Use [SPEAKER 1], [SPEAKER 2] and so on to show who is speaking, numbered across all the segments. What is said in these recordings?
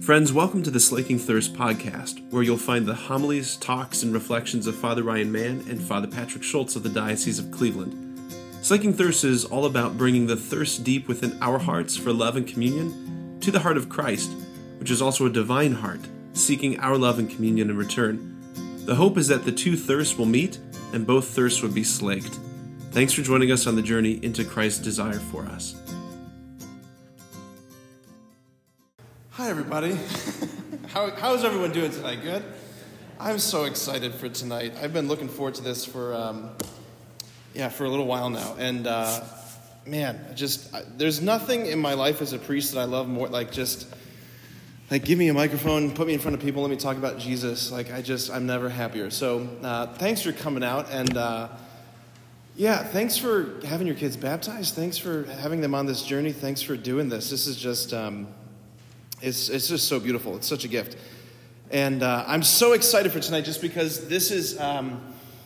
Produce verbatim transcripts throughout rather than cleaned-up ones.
[SPEAKER 1] Friends, welcome to the Slaking Thirst podcast, where you'll find the homilies, talks, and reflections of Father Ryan Mann and Father Patrick Schultz of the Diocese of Cleveland. Slaking Thirst is all about bringing the thirst deep within our hearts for love and communion to the heart of Christ, which is also a divine heart, seeking our love and communion in return. The hope is that the two thirsts will meet and both thirsts would be slaked. Thanks for joining us on the journey into Christ's desire for us.
[SPEAKER 2] Hi, everybody. How, how is everyone doing tonight? Good? I'm so excited for tonight. I've been looking forward to this for, um, yeah, for a little while now. And, uh, man, just, I, there's nothing in my life as a priest that I love more, like just, like, give me a microphone, put me in front of people, let me talk about Jesus. Like, I just, I'm never happier. So, uh, thanks for coming out. And, uh, yeah, thanks for having your kids baptized. Thanks for having them on this journey. Thanks for doing this. This is just, um, It's it's just so beautiful. It's such a gift. And uh, I'm so excited for tonight just because this is um,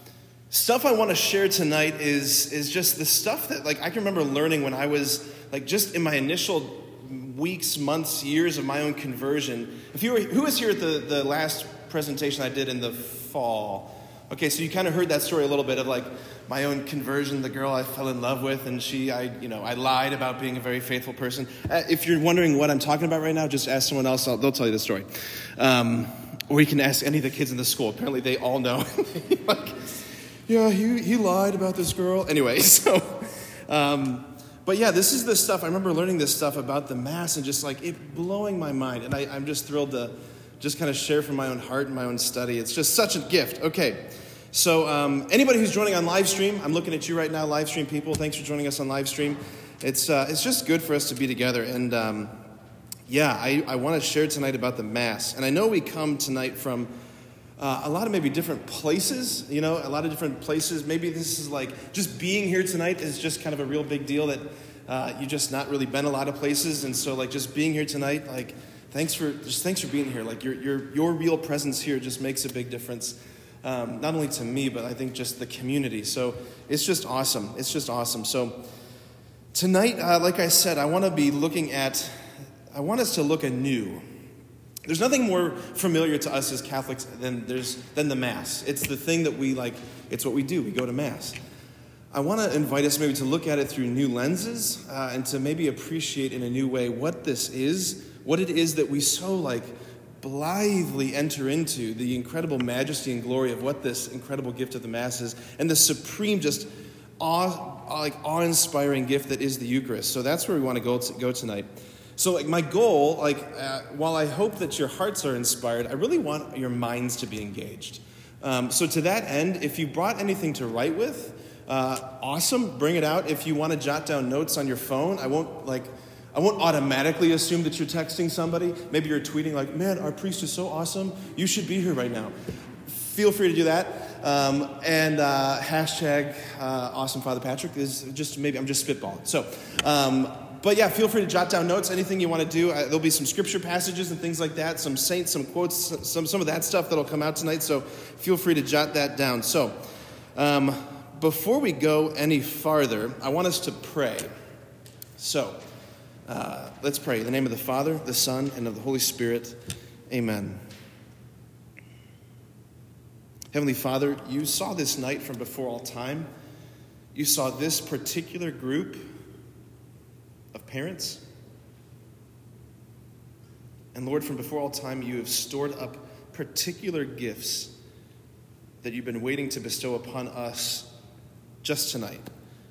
[SPEAKER 2] stuff I want to share tonight is is just the stuff that, like, I can remember learning when I was, like, just in my initial weeks, months, years of my own conversion. If you were, who was here at the, the last presentation I did in the fall? Okay, so you kind of heard that story a little bit of, like, my own conversion, the girl I fell in love with, and she, I, you know, I lied about being a very faithful person. Uh, if you're wondering what I'm talking about right now, just ask someone else. I'll, they'll tell you the story. Um, or you can ask any of the kids in the school. Apparently they all know. Like, yeah, he, he lied about this girl. Anyway, so, um, but yeah, this is the stuff. I remember learning this stuff about the Mass and just, like, it blowing my mind. And I, I'm just thrilled to just kind of share from my own heart and my own study. It's just such a gift. Okay. So um, anybody who's joining on live stream, I'm looking at you right now, live stream people. Thanks for joining us on live stream. It's uh, it's just good for us to be together. And um, yeah, I, I want to share tonight about the Mass. And I know we come tonight from uh, a lot of maybe different places, you know, a lot of different places. Maybe this is like just being here tonight is just kind of a real big deal that uh, you just not really been a lot of places. And so, like, just being here tonight, like, thanks for just thanks for being here. Like, your your your real presence here just makes a big difference. Um, not only to me, but I think just the community. So it's just awesome. It's just awesome. So tonight, uh, like I said, I want to be looking at, I want us to look anew. There's nothing more familiar to us as Catholics than there's than the Mass. It's the thing that we like, it's what we do. We go to Mass. I want to invite us maybe to look at it through new lenses uh, and to maybe appreciate in a new way what this is, what it is that we so like blithely enter into, the incredible majesty and glory of what this incredible gift of the Mass is, and the supreme, just awe, like awe-inspiring gift that is the Eucharist. So that's where we want to go to, go tonight. So, like, my goal, like, uh, while I hope that your hearts are inspired, I really want your minds to be engaged. Um, so to that end, if you brought anything to write with, uh, awesome, bring it out. If you want to jot down notes on your phone, I won't like. I won't automatically assume that you're texting somebody. Maybe you're tweeting like, man, our priest is so awesome. You should be here right now. Feel free to do that. Um, and uh, hashtag uh, Awesome Father Patrick is just maybe, I'm just spitballing. So, um, but yeah, feel free to jot down notes, anything you want to do. Uh, there'll be some scripture passages and things like that, some saints, some quotes, some, some of that stuff that'll come out tonight. So feel free to jot that down. So um, before we go any farther, I want us to pray. So, Uh, let's pray. In the name of the Father, the Son, and of the Holy Spirit. Amen. Heavenly Father, you saw this night from before all time. You saw this particular group of parents. And Lord, from before all time, you have stored up particular gifts that you've been waiting to bestow upon us just tonight.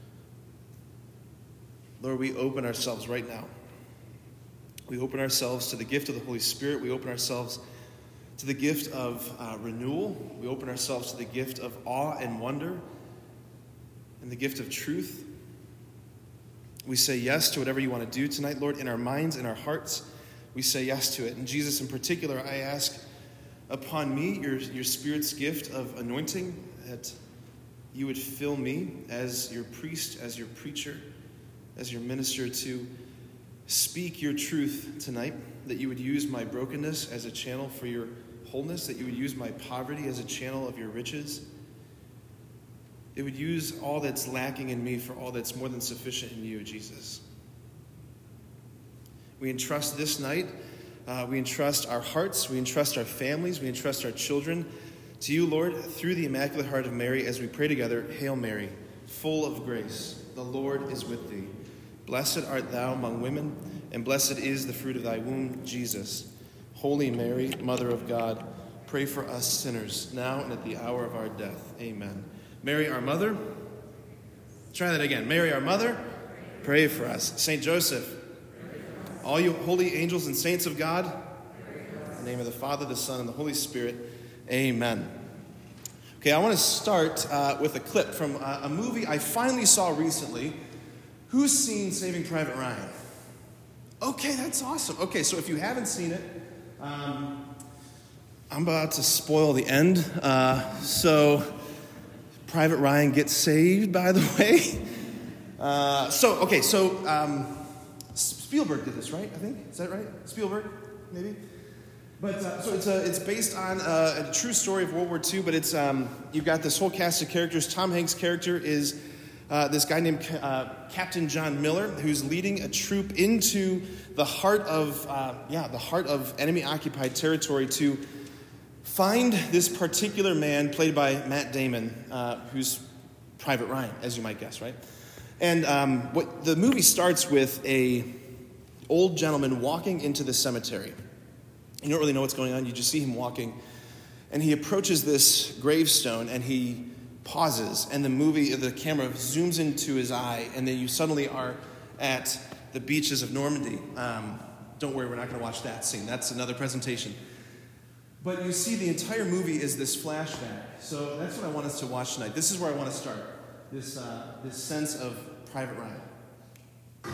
[SPEAKER 2] Lord, we open ourselves right now. We open ourselves to the gift of the Holy Spirit. We open ourselves to the gift of uh, renewal. We open ourselves to the gift of awe and wonder and the gift of truth. We say yes to whatever you want to do tonight, Lord, in our minds, in our hearts. We say yes to it. And Jesus, in particular, I ask upon me your, your Spirit's gift of anointing, that you would fill me as your priest, as your preacher, as your minister, to speak your truth tonight, that you would use my brokenness as a channel for your wholeness, that you would use my poverty as a channel of your riches. It would use all that's lacking in me for all that's more than sufficient in you, Jesus. We entrust this night Uh, we entrust our hearts, we entrust our families, we entrust our children to you, Lord, through the Immaculate Heart of Mary, as we pray together, Hail Mary, full of grace, the Lord is with thee. Blessed art thou among women, and blessed is the fruit of thy womb, Jesus. Holy Mary, Mother of God, pray for us sinners, now and at the hour of our death. Amen. Mary, our Mother, try that again. Mary, our Mother, pray for us. Saint Joseph, all you holy angels and saints of God, in the name of the Father, the Son, and the Holy Spirit, amen. Okay, I want to start uh, with a clip from uh, a movie I finally saw recently. Who's seen Saving Private Ryan? Okay, that's awesome. Okay, so if you haven't seen it, um, I'm about to spoil the end. Uh, so, Private Ryan gets saved, by the way. Uh, so, okay, so um, Spielberg did this, right? I think is that right? Spielberg, maybe. But uh, so it's a, it's based on a, a true story of World War Two. But it's um, you've got this whole cast of characters. Tom Hanks' character is uh, this guy named uh, Captain John Miller, who's leading a troop into the heart of uh, yeah the heart of enemy-occupied territory to find this particular man played by Matt Damon, uh, who's Private Ryan, as you might guess, right? And um, what the movie starts with a old gentleman walking into the cemetery. You don't really know what's going on. You just see him walking. And he approaches this gravestone, and he pauses. And the movie, the camera zooms into his eye, and then you suddenly are at the beaches of Normandy. Um, don't worry, we're not going to watch that scene. That's another presentation. But you see the entire movie is this flashback. So that's what I want us to watch tonight. This is where I want to start, this, uh, this sense of Private Ryan.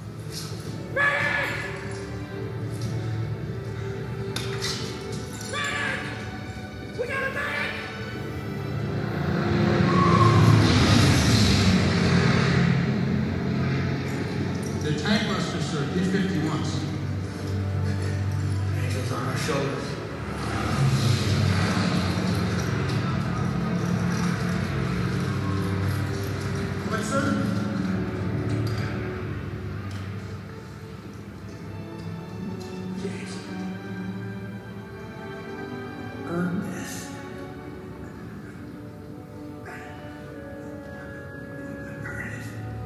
[SPEAKER 3] We got a man!
[SPEAKER 4] The tank buster, sir, P fifty-ones.
[SPEAKER 3] Angels on our shoulders.
[SPEAKER 4] What, sir?
[SPEAKER 3] James. Earn this. Earn it.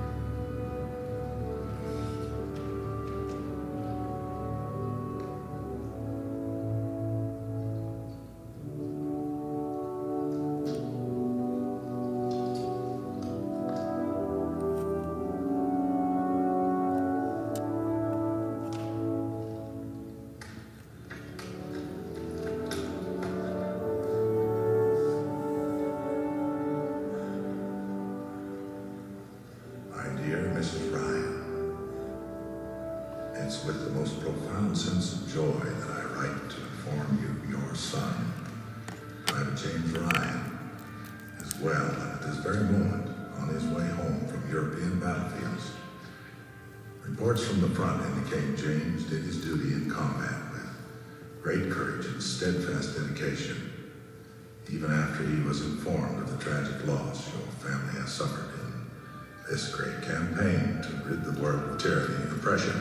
[SPEAKER 5] Missus Ryan, it's with the most profound sense of joy that I write to inform you your son, Private James Ryan, is well and at this very moment on his way home from European battlefields. Reports from the front indicate James did his duty in combat with great courage and steadfast dedication, even after he was informed of the tragic loss your family has suffered in this great campaign to rid the world of tyranny and oppression.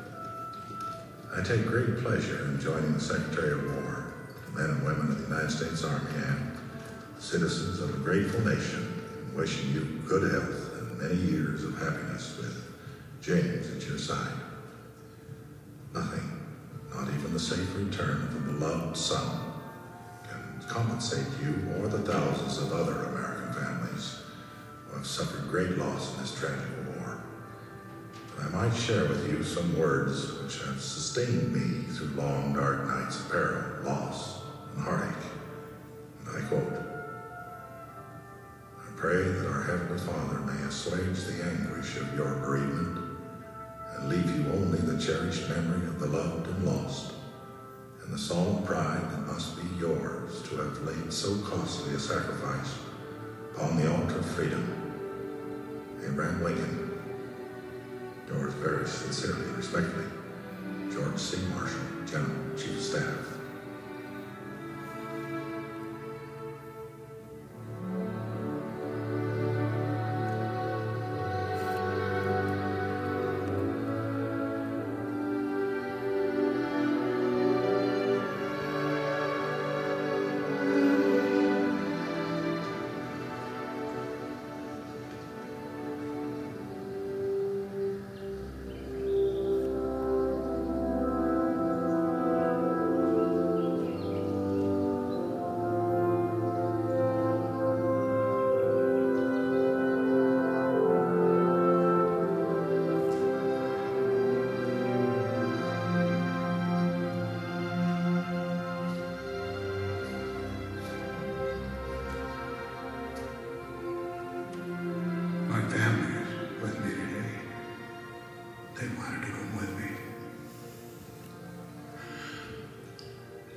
[SPEAKER 5] I take great pleasure in joining the Secretary of War, the men and women of the United States Army, and the citizens of a grateful nation, in wishing you good health and many years of happiness with James at your side. Nothing, not even the safe return of a beloved son, can compensate you or the thousands of other American families who have suffered great loss in this tragic war. But I might share with you some words which have sustained me through long, dark nights of peril, loss, and heartache. And I quote, I pray that our Heavenly Father may assuage the anguish of your bereavement and leave you only the cherished memory of the loved and lost, and the solemn pride that must be yours to have laid so costly a sacrifice upon the altar of freedom. Abraham Lincoln. Yours very sincerely and respectfully, George C. Marshall, General Chief of Staff.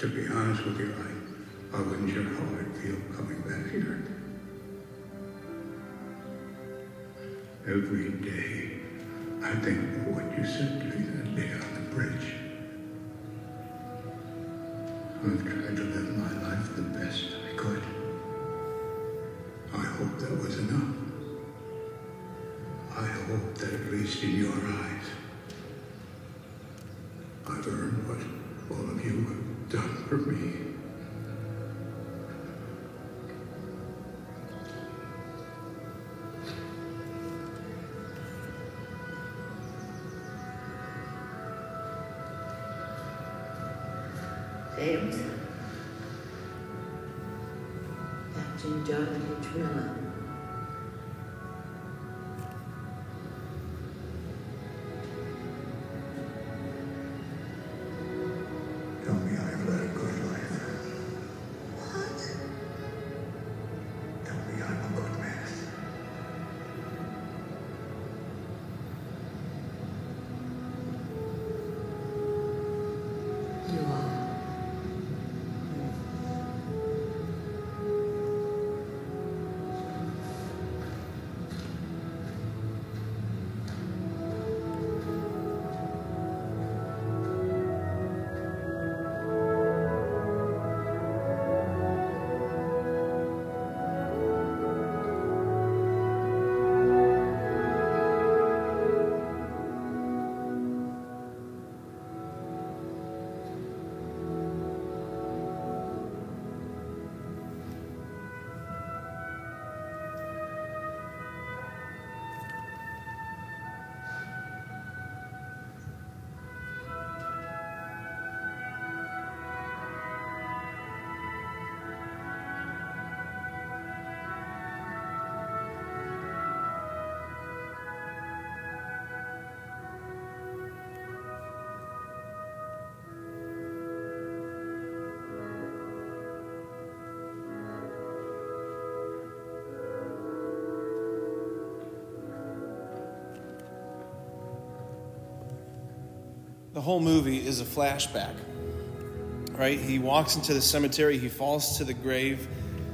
[SPEAKER 6] to be honest with you, I, I wasn't sure how I'd feel coming back here. Every day, I think of what you said to me that day on the bridge. I've tried to live my life the best I could. I hope that was enough. I hope that at least in your eyes, I've earned what all of you have done for me.
[SPEAKER 7] James, Captain John H. Miller.
[SPEAKER 5] Tell me I've led a good life.
[SPEAKER 7] What?
[SPEAKER 5] Tell me I'm a good man.
[SPEAKER 7] You are.
[SPEAKER 2] The whole movie is a flashback, right? He walks into the cemetery, he falls to the grave,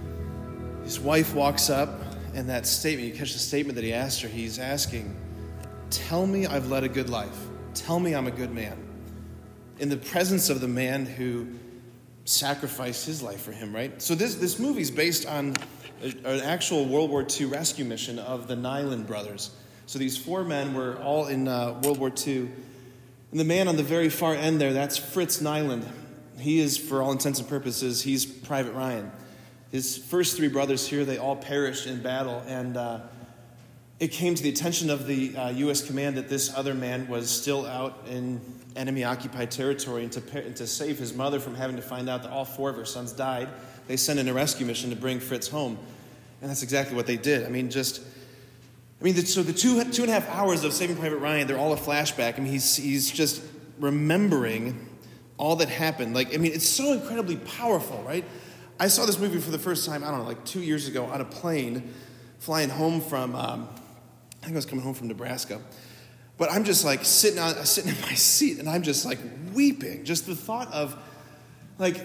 [SPEAKER 2] his wife walks up, and that statement, you catch the statement that he asked her, he's asking, tell me I've led a good life. Tell me I'm a good man. In the presence of the man who sacrificed his life for him, right? So this, this movie is based on a, an actual World War Two rescue mission of the Nyland brothers. So these four men were all in uh, World War Two. And the man on the very far end there, that's Fritz Nyland. He is, for all intents and purposes, he's Private Ryan. His first three brothers here, they all perished in battle. And uh, it came to the attention of the uh, U S command that this other man was still out in enemy-occupied territory. And to, and to save his mother from having to find out that all four of her sons died, they sent in a rescue mission to bring Fritz home. And that's exactly what they did. I mean, just... I mean, so the two two and a half hours of Saving Private Ryan, they're all a flashback. I mean, he's he's just remembering all that happened. Like, I mean, it's so incredibly powerful, right? I saw this movie for the first time, I don't know, like two years ago on a plane, flying home from, um, I think I was coming home from Nebraska. But I'm just like sitting on sitting in my seat, and I'm just like weeping. Just the thought of, like,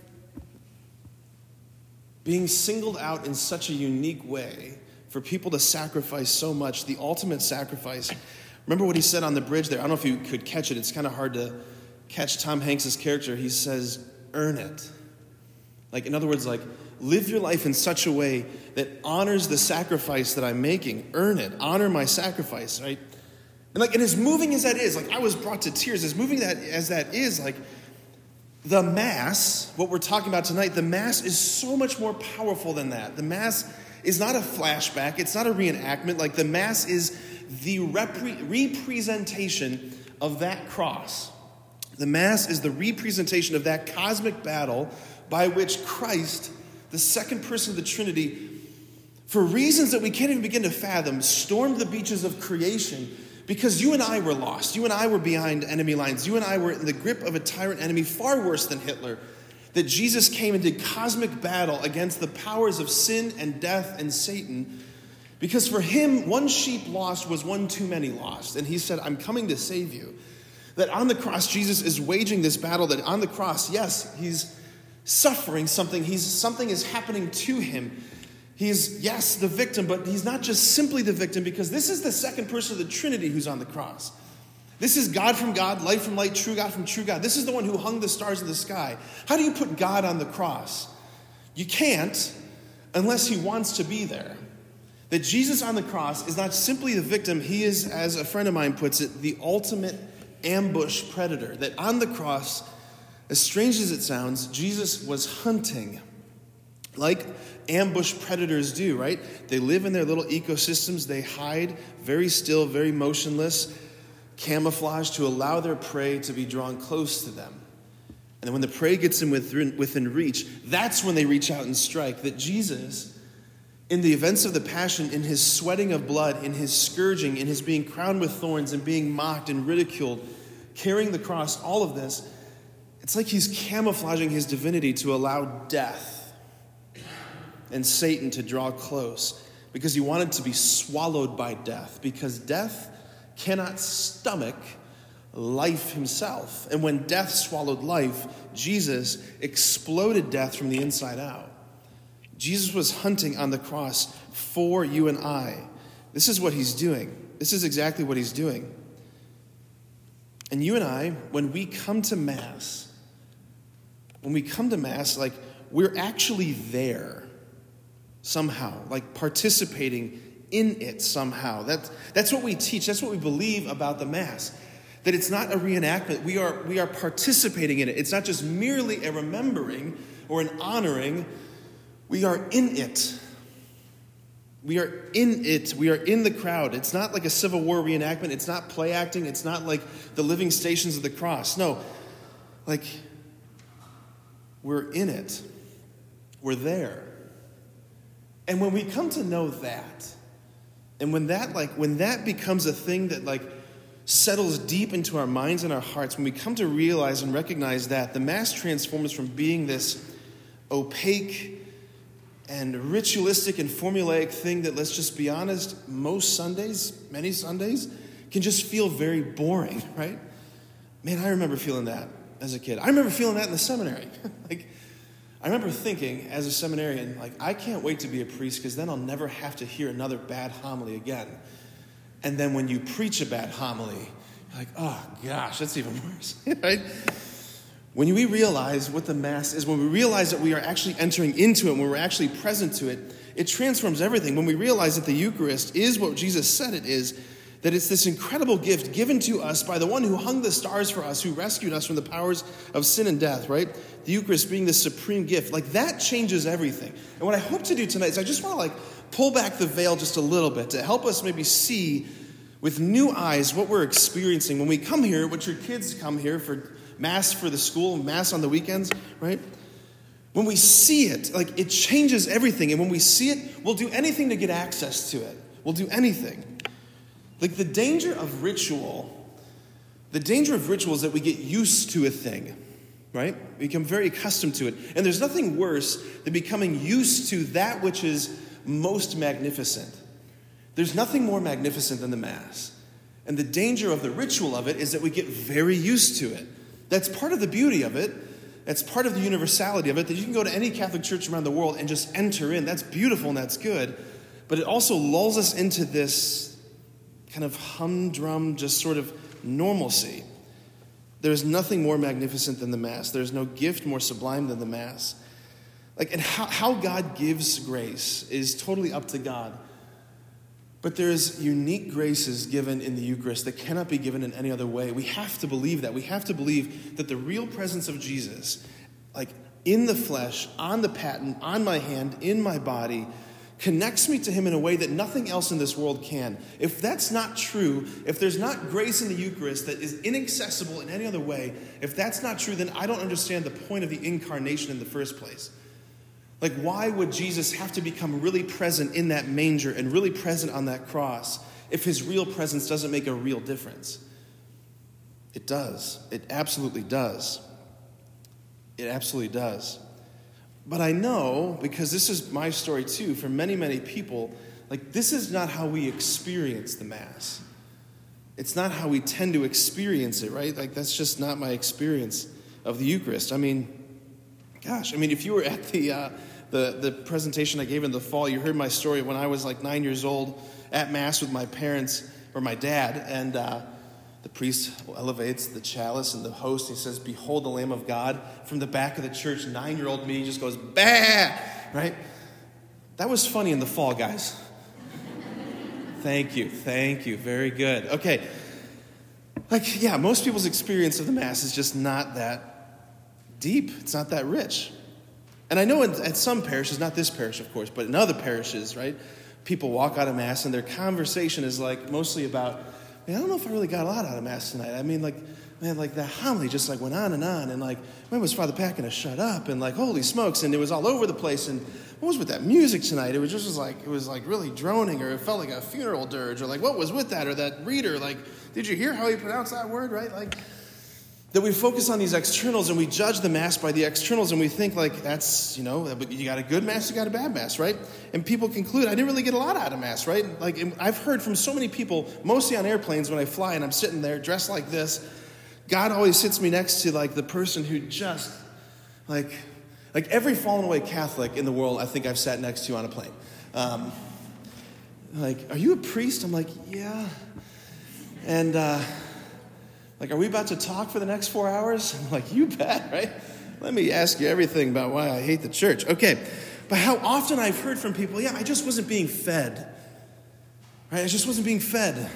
[SPEAKER 2] being singled out in such a unique way for people to sacrifice so much, the ultimate sacrifice. Remember what he said on the bridge there? I don't know if you could catch it. It's kind of hard to catch Tom Hanks' character. He says, earn it. Like, in other words, like, live your life in such a way that honors the sacrifice that I'm making. Earn it. Honor my sacrifice, right? And like, and as moving as that is, like, I was brought to tears. As moving that as that is, like, the Mass, what we're talking about tonight, the Mass is so much more powerful than that. The Mass is not a flashback. It's not a reenactment. Like, the Mass is the repre- representation of that cross. The Mass is the representation of that cosmic battle by which Christ, the second person of the Trinity, for reasons that we can't even begin to fathom, stormed the beaches of creation because you and I were lost. You and I were behind enemy lines. You and I were in the grip of a tyrant enemy far worse than Hitler. That Jesus came and did cosmic battle against the powers of sin and death and Satan. Because for him, one sheep lost was one too many lost. And he said, I'm coming to save you. That on the cross, Jesus is waging this battle, that on the cross, yes, he's suffering something. He's, something is happening to him. He's, yes, the victim, but he's not just simply the victim, because this is the second person of the Trinity who's on the cross. This is God from God, light from light, true God from true God. This is the one who hung the stars in the sky. How do you put God on the cross? You can't unless he wants to be there. That Jesus on the cross is not simply the victim. He is, as a friend of mine puts it, the ultimate ambush predator. That on the cross, as strange as it sounds, Jesus was hunting like ambush predators do, right? They live in their little ecosystems. They hide very still, very motionless, camouflage to allow their prey to be drawn close to them. And then when the prey gets in within, within reach, that's when they reach out and strike. That Jesus, in the events of the passion, in his sweating of blood, in his scourging, in his being crowned with thorns and being mocked and ridiculed, carrying the cross, all of this, it's like he's camouflaging his divinity to allow death and Satan to draw close, because he wanted to be swallowed by death, because death cannot stomach life himself. And when death swallowed life, Jesus exploded death from the inside out. Jesus was hunting on the cross for you and I. This is what he's doing. This is exactly what he's doing. And you and I, when we come to Mass, when we come to Mass, like, we're actually there somehow, like participating in it somehow. That, that's what we teach. That's what we believe about the Mass. That it's not a reenactment. We are, we are participating in it. It's not just merely a remembering or an honoring. We are in it. We are in it. We are in the crowd. It's not like a Civil War reenactment. It's not play acting. It's not like the living stations of the cross. No, like, we're in it. We're there. And when we come to know that, and when that like when that becomes a thing that like settles deep into our minds and our hearts, when we come to realize and recognize that, the Mass transforms from being this opaque and ritualistic and formulaic thing that, let's just be honest, most Sundays, many Sundays, can just feel very boring, right? Man, I remember feeling that as a kid. I remember feeling that in the seminary. like, I remember thinking as a seminarian, like, I can't wait to be a priest, because then I'll never have to hear another bad homily again. And then when you preach a bad homily, you're like, oh gosh, that's even worse, right? When we realize what the Mass is, when we realize that we are actually entering into it, when we're actually present to it, it transforms everything. When we realize that the Eucharist is what Jesus said it is, that it's this incredible gift given to us by the one who hung the stars for us, who rescued us from the powers of sin and death, right? The Eucharist being this supreme gift, like, that changes everything. And what I hope to do tonight is I just want to like pull back the veil just a little bit to help us maybe see with new eyes what we're experiencing when we come here, what your kids come here for Mass for the school, Mass on the weekends, right? When we see it, like, it changes everything. And when we see it, we'll do anything to get access to it. We'll do anything. Like, the danger of ritual, the danger of ritual is that we get used to a thing, right? We become very accustomed to it. And there's nothing worse than becoming used to that which is most magnificent. There's nothing more magnificent than the Mass. And the danger of the ritual of it is that we get very used to it. That's part of the beauty of it. That's part of the universality of it, that you can go to any Catholic church around the world and just enter in. That's beautiful and that's good. But it also lulls us into this kind of humdrum, just sort of normalcy. There's nothing more magnificent than the Mass. There's no gift more sublime than the Mass. Like, and how, how God gives grace is totally up to God. But there's unique graces given in the Eucharist that cannot be given in any other way. We have to believe that. We have to believe that the real presence of Jesus, like in the flesh, on the paten, on my hand, in my body, connects me to him in a way that nothing else in this world can. If that's not true, if there's not grace in the Eucharist that is inaccessible in any other way, if that's not true, then I don't understand the point of the incarnation in the first place. Like, why would Jesus have to become really present in that manger and really present on that cross if his real presence doesn't make a real difference? It does. It absolutely does. It absolutely does. But I know, because this is my story too, for many, many people, like, this is not how we experience the Mass. It's not how we tend to experience it, right? Like, that's just not my experience of the Eucharist. I mean, gosh, I mean, if you were at the uh, the the presentation I gave in the fall, you heard my story when I was like nine years old at Mass with my parents or my dad, and uh, the priest elevates the chalice and the host. He says, "Behold the Lamb of God." From the back of the church, nine-year-old me just goes, "Bah!" Right? That was funny in the fall, guys. Thank you, thank you, very good. Okay, like, yeah, most people's experience of the Mass is just not that deep. It's not that rich. And I know in, at some parishes, not this parish, of course, but in other parishes, right, people walk out of Mass and their conversation is like mostly about, man, I don't know if I really got a lot out of Mass tonight. I mean, like, man, like that homily just like went on and on, and like, when was Father Pat gonna shut up? And like, holy smokes, and it was all over the place. And what was with that music tonight? It was just was like, it was like really droning, or it felt like a funeral dirge, or like, what was with that? Or that reader, like, did you hear how he pronounced that word, right? Like, that we focus on these externals and we judge the Mass by the externals, and we think like, that's, you know, you got a good Mass, you got a bad Mass, right? And people conclude, I didn't really get a lot out of Mass, right? Like, I've heard from so many people, mostly on airplanes when I fly and I'm sitting there dressed like this, God always sits me next to like the person who just, like, like every fallen away Catholic in the world, I think I've sat next to on a plane. Um, like, are you a priest? I'm like, yeah. And uh, like, are we about to talk for the next four hours? I'm like, you bet, right? Let me ask you everything about why I hate the church. Okay, but how often I've heard from people, yeah, I just wasn't being fed. Right? I just wasn't being fed.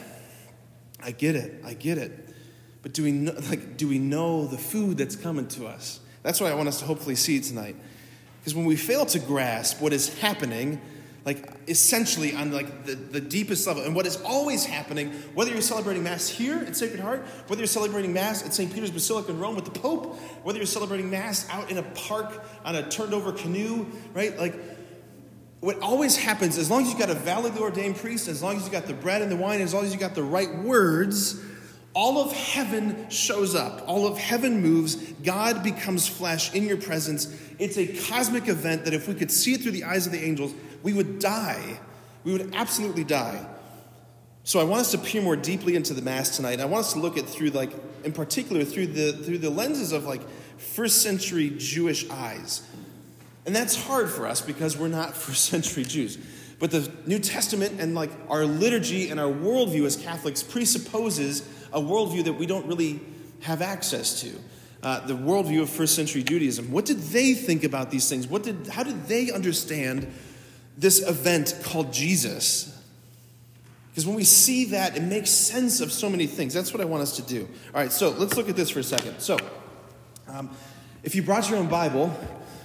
[SPEAKER 2] I get it. I get it. But do we know, like, do we know the food that's coming to us? That's what I want us to hopefully see tonight. Because when we fail to grasp what is happening, like essentially on like the, the deepest level, and what is always happening, whether you're celebrating Mass here at Sacred Heart, whether you're celebrating Mass at Saint Peter's Basilica in Rome with the Pope, whether you're celebrating Mass out in a park on a turned over canoe, right? Like, what always happens, as long as you got a validly ordained priest, as long as you got the bread and the wine, as long as you got the right words, all of heaven shows up. All of heaven moves. God becomes flesh in your presence. It's a cosmic event that if we could see it through the eyes of the angels, we would die. We would absolutely die. So I want us to peer more deeply into the Mass tonight. I want us to look at through, like, in particular, through the through the lenses of, like, first century Jewish eyes. And that's hard for us because we're not first century Jews. But the New Testament and, like, our liturgy and our worldview as Catholics presupposes a worldview that we don't really have access to. Uh, the worldview of first century Judaism. What did they think about these things? What did, how did they understand this event called Jesus? Because when we see that, it makes sense of so many things. That's what I want us to do. All right, so let's look at this for a second. So, um, if you brought your own Bible,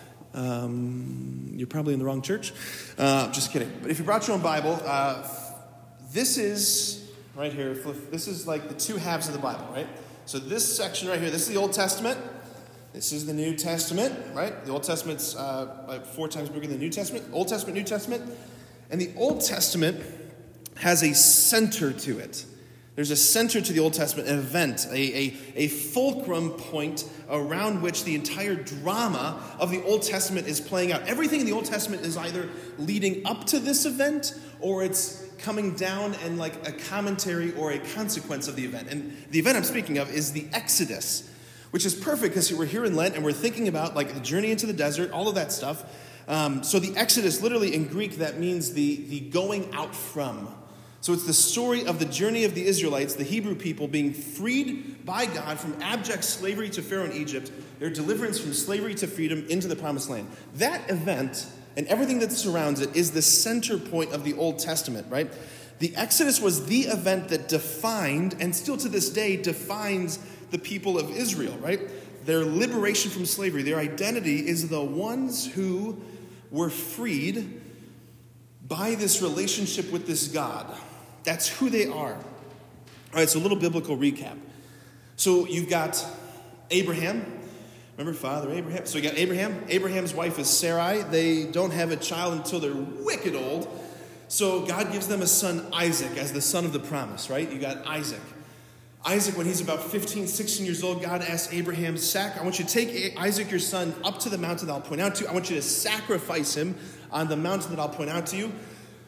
[SPEAKER 2] um, you're probably in the wrong church. Uh, just kidding. But if you brought your own Bible, uh, this is... right here, this is like the two halves of the Bible, right? So this section right here, this is the Old Testament. This is the New Testament, right? The Old Testament's uh, like four times bigger than the New Testament. Old Testament, New Testament. And the Old Testament has a center to it. There's a center to the Old Testament, an event, a, a, a fulcrum point around which the entire drama of the Old Testament is playing out. Everything in the Old Testament is either leading up to this event or it's coming down and like a commentary or a consequence of the event. And the event I'm speaking of is the Exodus, which is perfect because we're here in Lent and we're thinking about like the journey into the desert, all of that stuff. Um, so the Exodus, literally in Greek, that means the, the going out from. So it's the story of the journey of the Israelites, the Hebrew people, being freed by God from abject slavery to Pharaoh in Egypt, their deliverance from slavery to freedom into the Promised Land. That event and everything that surrounds it is the center point of the Old Testament, right? The Exodus was the event that defined, and still to this day defines, the people of Israel, right? Their liberation from slavery, their identity is the ones who were freed by this relationship with this God. That's who they are. All right, so a little biblical recap. So you've got Abraham. Remember Father Abraham? So you got Abraham. Abraham's wife is Sarai. They don't have a child until they're wicked old. So God gives them a son, Isaac, as the son of the promise, right? You got Isaac. Isaac, when he's about fifteen, sixteen years old, God asks Abraham, Sac, I want you to take Isaac, your son, up to the mountain that I'll point out to you. I want you to sacrifice him on the mountain that I'll point out to you.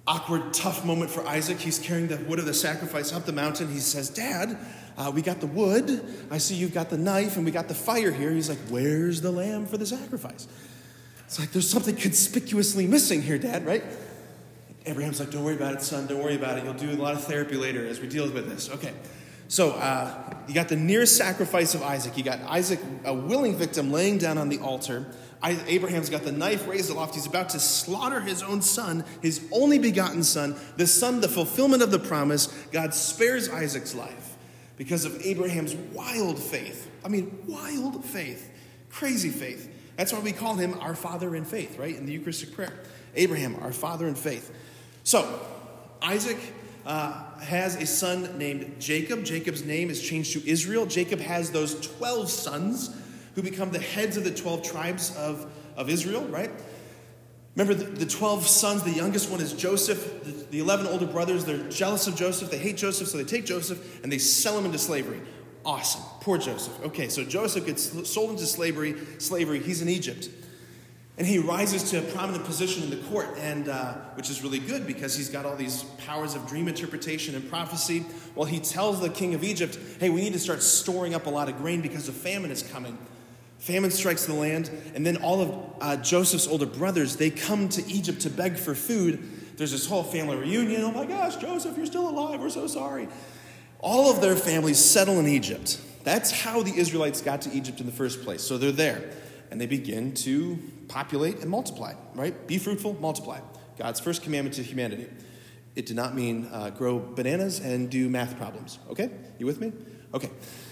[SPEAKER 2] awkward, tough moment for Isaac. He's carrying the wood of the sacrifice up the mountain. He says, Dad, uh, we got the wood. I see you've got the knife and we got the fire here. He's like, where's the lamb for the sacrifice? It's like, there's something conspicuously missing here, Dad, right? Abraham's like, don't worry about it, son. Don't worry about it. You'll do a lot of therapy later as we deal with this. Okay. So uh, you got the nearest sacrifice of Isaac. You got Isaac, a willing victim, laying down on the altar. I, Abraham's got the knife raised aloft. He's about to slaughter his own son, his only begotten son, the son, the fulfillment of the promise. God spares Isaac's life because of Abraham's wild faith. I mean, wild faith, crazy faith. That's why we call him our father in faith, right? In the Eucharistic prayer. Abraham, our father in faith. So, Isaac uh, has a son named Jacob. Jacob's name is changed to Israel. Jacob has those twelve sons who become the heads of the twelve tribes of, of Israel, right? Remember the, the twelve sons, the youngest one is Joseph. The, the eleven older brothers, they're jealous of Joseph. They hate Joseph, so they take Joseph and they sell him into slavery. Awesome. Poor Joseph. Okay, so Joseph gets sold into slavery. Slavery. He's in Egypt. And he rises to a prominent position in the court, and uh, which is really good because he's got all these powers of dream interpretation and prophecy. Well, he tells the king of Egypt, hey, we need to start storing up a lot of grain because a famine is coming. Famine strikes the land, and then all of uh, Joseph's older brothers, they come to Egypt to beg for food. There's this whole family reunion. Oh my gosh, Joseph, you're still alive. We're so sorry. All of their families settle in Egypt. That's how the Israelites got to Egypt in the first place. So they're there, and they begin to populate and multiply, right? Be fruitful, multiply. God's first commandment to humanity. It did not mean uh, grow bananas and do math problems. Okay? You with me? Okay.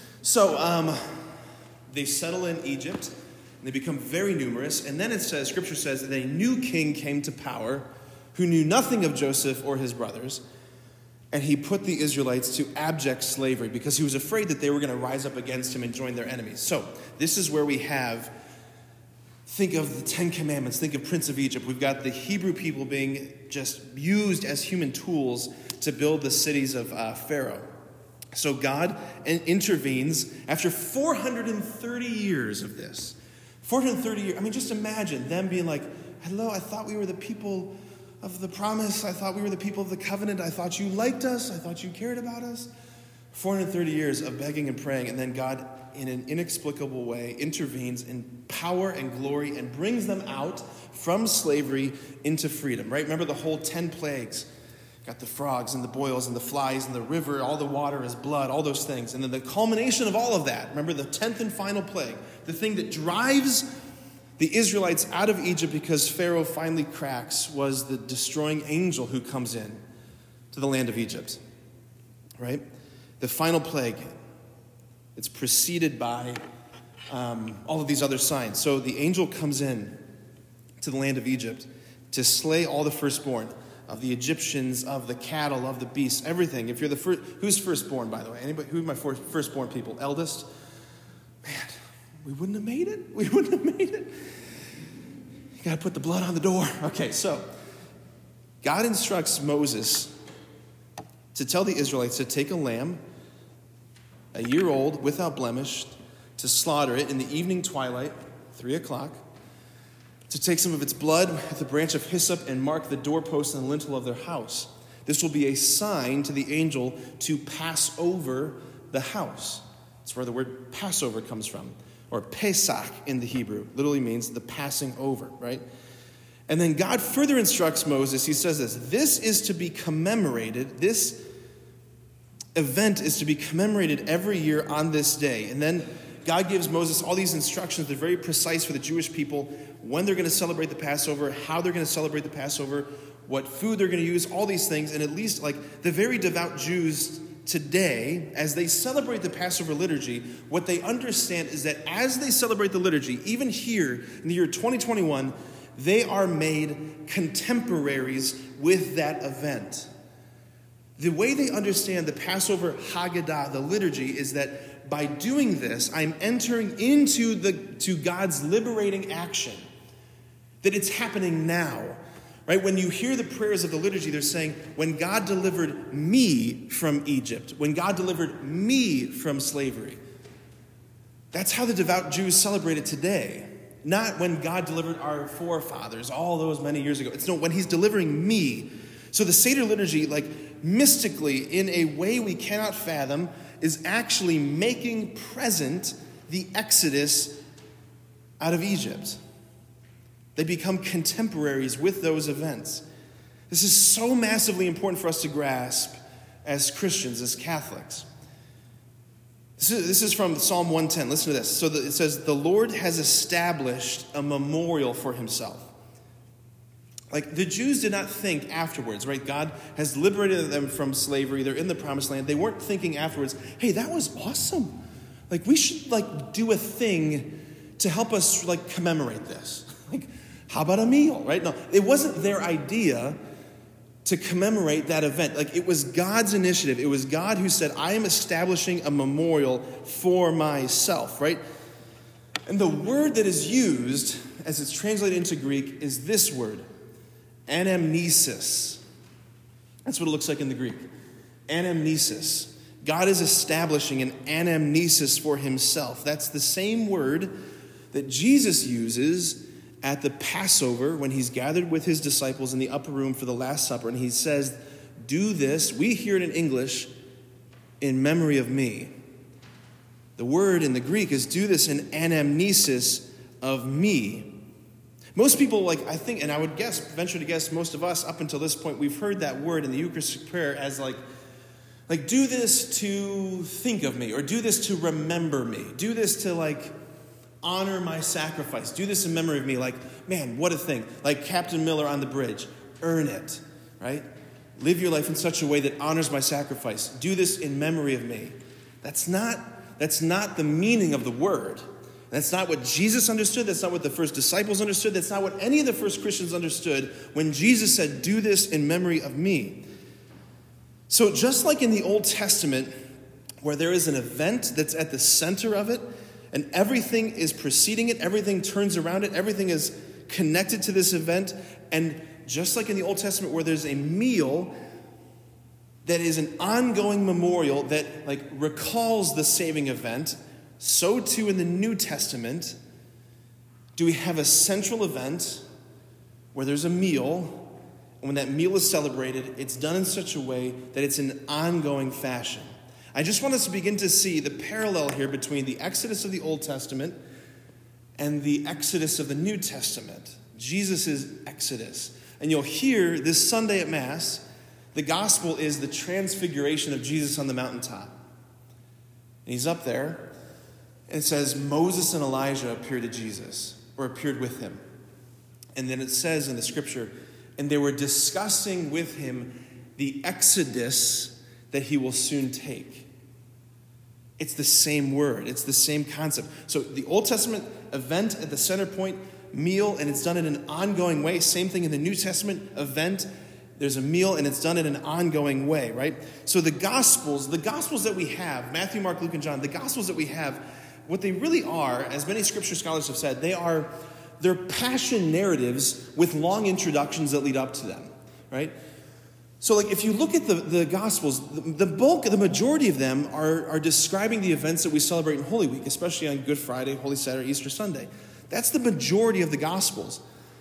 [SPEAKER 2] So um, they settle in Egypt, and they become very numerous. And then it says, Scripture says, that a new king came to power who knew nothing of Joseph or his brothers. And he put the Israelites to abject slavery because he was afraid that they were going to rise up against him and join their enemies. So this is where we have, think of the Ten Commandments, think of Prince of Egypt. We've got the Hebrew people being just used as human tools to build the cities of uh, Pharaoh. So God intervenes after four hundred thirty years of this. four hundred thirty years, I mean, just imagine them being like, hello, I thought we were the people of the promise. I thought we were the people of the covenant. I thought you liked us. I thought you cared about us. four hundred thirty years of begging and praying, and then God, in an inexplicable way, intervenes in power and glory and brings them out from slavery into freedom, right? Remember the whole ten plagues. Got the frogs and the boils and the flies and the river, all the water is blood, all those things. And then the culmination of all of that, remember the tenth and final plague, the thing that drives the Israelites out of Egypt because Pharaoh finally cracks, was the destroying angel who comes in to the land of Egypt, right? The final plague, it's preceded by um, all of these other signs. So the angel comes in to the land of Egypt to slay all the firstborn of the Egyptians, of the cattle, of the beasts, everything. If you're the first, who's firstborn, by the way? Anybody? Who are my firstborn people? Eldest? Man, we wouldn't have made it. We wouldn't have made it. You got to put the blood on the door. Okay, so God instructs Moses to tell the Israelites to take a lamb, a year old, without blemish, to slaughter it in the evening twilight, three o'clock, to take some of its blood with a branch of hyssop and mark the doorpost and the lintel of their house. This will be a sign to the angel to pass over the house. That's where the word Passover comes from, or Pesach in the Hebrew. Literally means the passing over, right? And then God further instructs Moses. He says this, this is to be commemorated, this event is to be commemorated every year on this day. And then God gives Moses all these instructions. They're very precise for the Jewish people, when they're going to celebrate the Passover, how they're going to celebrate the Passover, what food they're going to use, all these things. And at least like the very devout Jews today, as they celebrate the Passover liturgy, what they understand is that as they celebrate the liturgy, even here in the year twenty twenty-one, they are made contemporaries with that event. The way they understand the Passover Haggadah, the liturgy, is that by doing this, I'm entering into the to God's liberating action. That it's happening now. Right? When you hear the prayers of the liturgy, they're saying, when God delivered me from Egypt, when God delivered me from slavery. That's how the devout Jews celebrate it today. Not when God delivered our forefathers all those many years ago. It's no, when he's delivering me. So the Seder liturgy, like mystically, in a way we cannot fathom, is actually making present the Exodus out of Egypt. They become contemporaries with those events. This is so massively important for us to grasp as Christians, as Catholics. This is, this is from Psalm one ten. Listen to this. So the, it says, the Lord has established a memorial for himself. Like, the Jews did not think afterwards, right? God has liberated them from slavery. They're in the promised land. They weren't thinking afterwards, hey, that was awesome. Like, we should, like, do a thing to help us, like, commemorate this. Like, how about a meal, right? No, it wasn't their idea to commemorate that event. Like, it was God's initiative. It was God who said, I am establishing a memorial for myself, right? And the word that is used, as it's translated into Greek, is this word, anamnesis. That's what it looks like in the Greek. Anamnesis. God is establishing an anamnesis for himself. That's the same word that Jesus uses at the Passover when he's gathered with his disciples in the upper room for the Last Supper. And he says, do this, we hear it in English, in memory of me. The word in the Greek is do this in anamnesis of me. Most people, like, I think, and I would guess, venture to guess, most of us up until this point, we've heard that word in the Eucharistic prayer as like, like, do this to think of me, or do this to remember me, do this to, like, honor my sacrifice, do this in memory of me. Like, man, what a thing. Like Captain Miller on the bridge, earn it, right? Live your life in such a way that honors my sacrifice. Do this in memory of me. That's not, that's not the meaning of the word. That's not what Jesus understood. That's not what the first disciples understood. That's not what any of the first Christians understood when Jesus said, do this in memory of me. So just like in the Old Testament, where there is an event that's at the center of it, and everything is preceding it, everything turns around it, everything is connected to this event, and just like in the Old Testament where there's a meal that is an ongoing memorial that, like, recalls the saving event, so too in the New Testament, do we have a central event where there's a meal, and when that meal is celebrated, it's done in such a way that it's an ongoing fashion. I just want us to begin to see the parallel here between the Exodus of the Old Testament and the Exodus of the New Testament, Jesus' Exodus. And you'll hear this Sunday at Mass, the gospel is the transfiguration of Jesus on the mountaintop. And he's up there, and it says Moses and Elijah appeared to Jesus, or appeared with him. And then it says in the scripture, and they were discussing with him the exodus that he will soon take. It's the same word. It's the same concept. So the Old Testament event at the center point, meal, and it's done in an ongoing way. Same thing in the New Testament event. There's a meal, and it's done in an ongoing way, right? So the Gospels, the Gospels that we have, Matthew, Mark, Luke, and John, the Gospels that we have, what they really are, as many scripture scholars have said, they are they're passion narratives with long introductions that lead up to them, right? So, like, if you look at the, the Gospels, the, the bulk, the majority of them are, are describing the events that we celebrate in Holy Week, especially on Good Friday, Holy Saturday, Easter Sunday. That's the majority of the Gospels.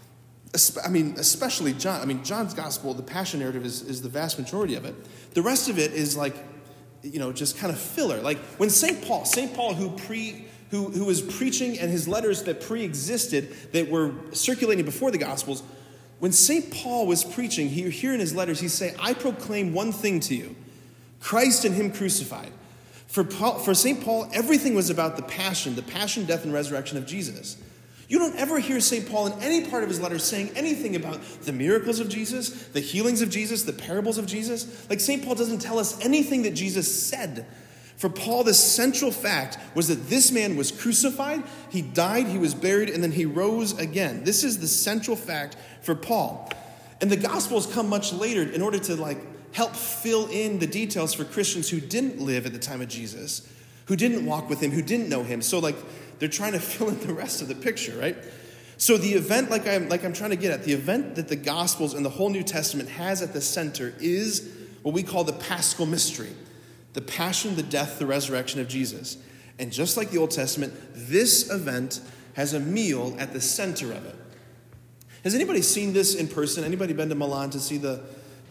[SPEAKER 2] I mean, especially John. I mean, John's Gospel, the passion narrative is, is the vast majority of it. The rest of it is like, you know, just kind of filler. Like when Saint Paul, Saint Paul who pre, who, who was preaching, and his letters that pre-existed, that were circulating before the Gospels, when Saint Paul was preaching, he, here in his letters, he'd say, I proclaim one thing to you, Christ and him crucified. For, Paul, for Saint Paul, everything was about the passion, the passion, death, and resurrection of Jesus. You don't ever hear Saint Paul in any part of his letters saying anything about the miracles of Jesus, the healings of Jesus, the parables of Jesus. Like Saint Paul doesn't tell us anything that Jesus said. For Paul, the central fact was that this man was crucified, he died, he was buried, and then he rose again. This is the central fact for Paul. And the Gospels come much later in order to like help fill in the details for Christians who didn't live at the time of Jesus, who didn't walk with him, who didn't know him. So like they're trying to fill in the rest of the picture, right? So the event, like I'm, like I'm trying to get at, the event that the Gospels and the whole New Testament has at the center is what we call the Paschal Mystery. The passion, the death, the resurrection of Jesus. And just like the Old Testament, this event has a meal at the center of it. Has anybody seen this in person? Anybody been to Milan to see the,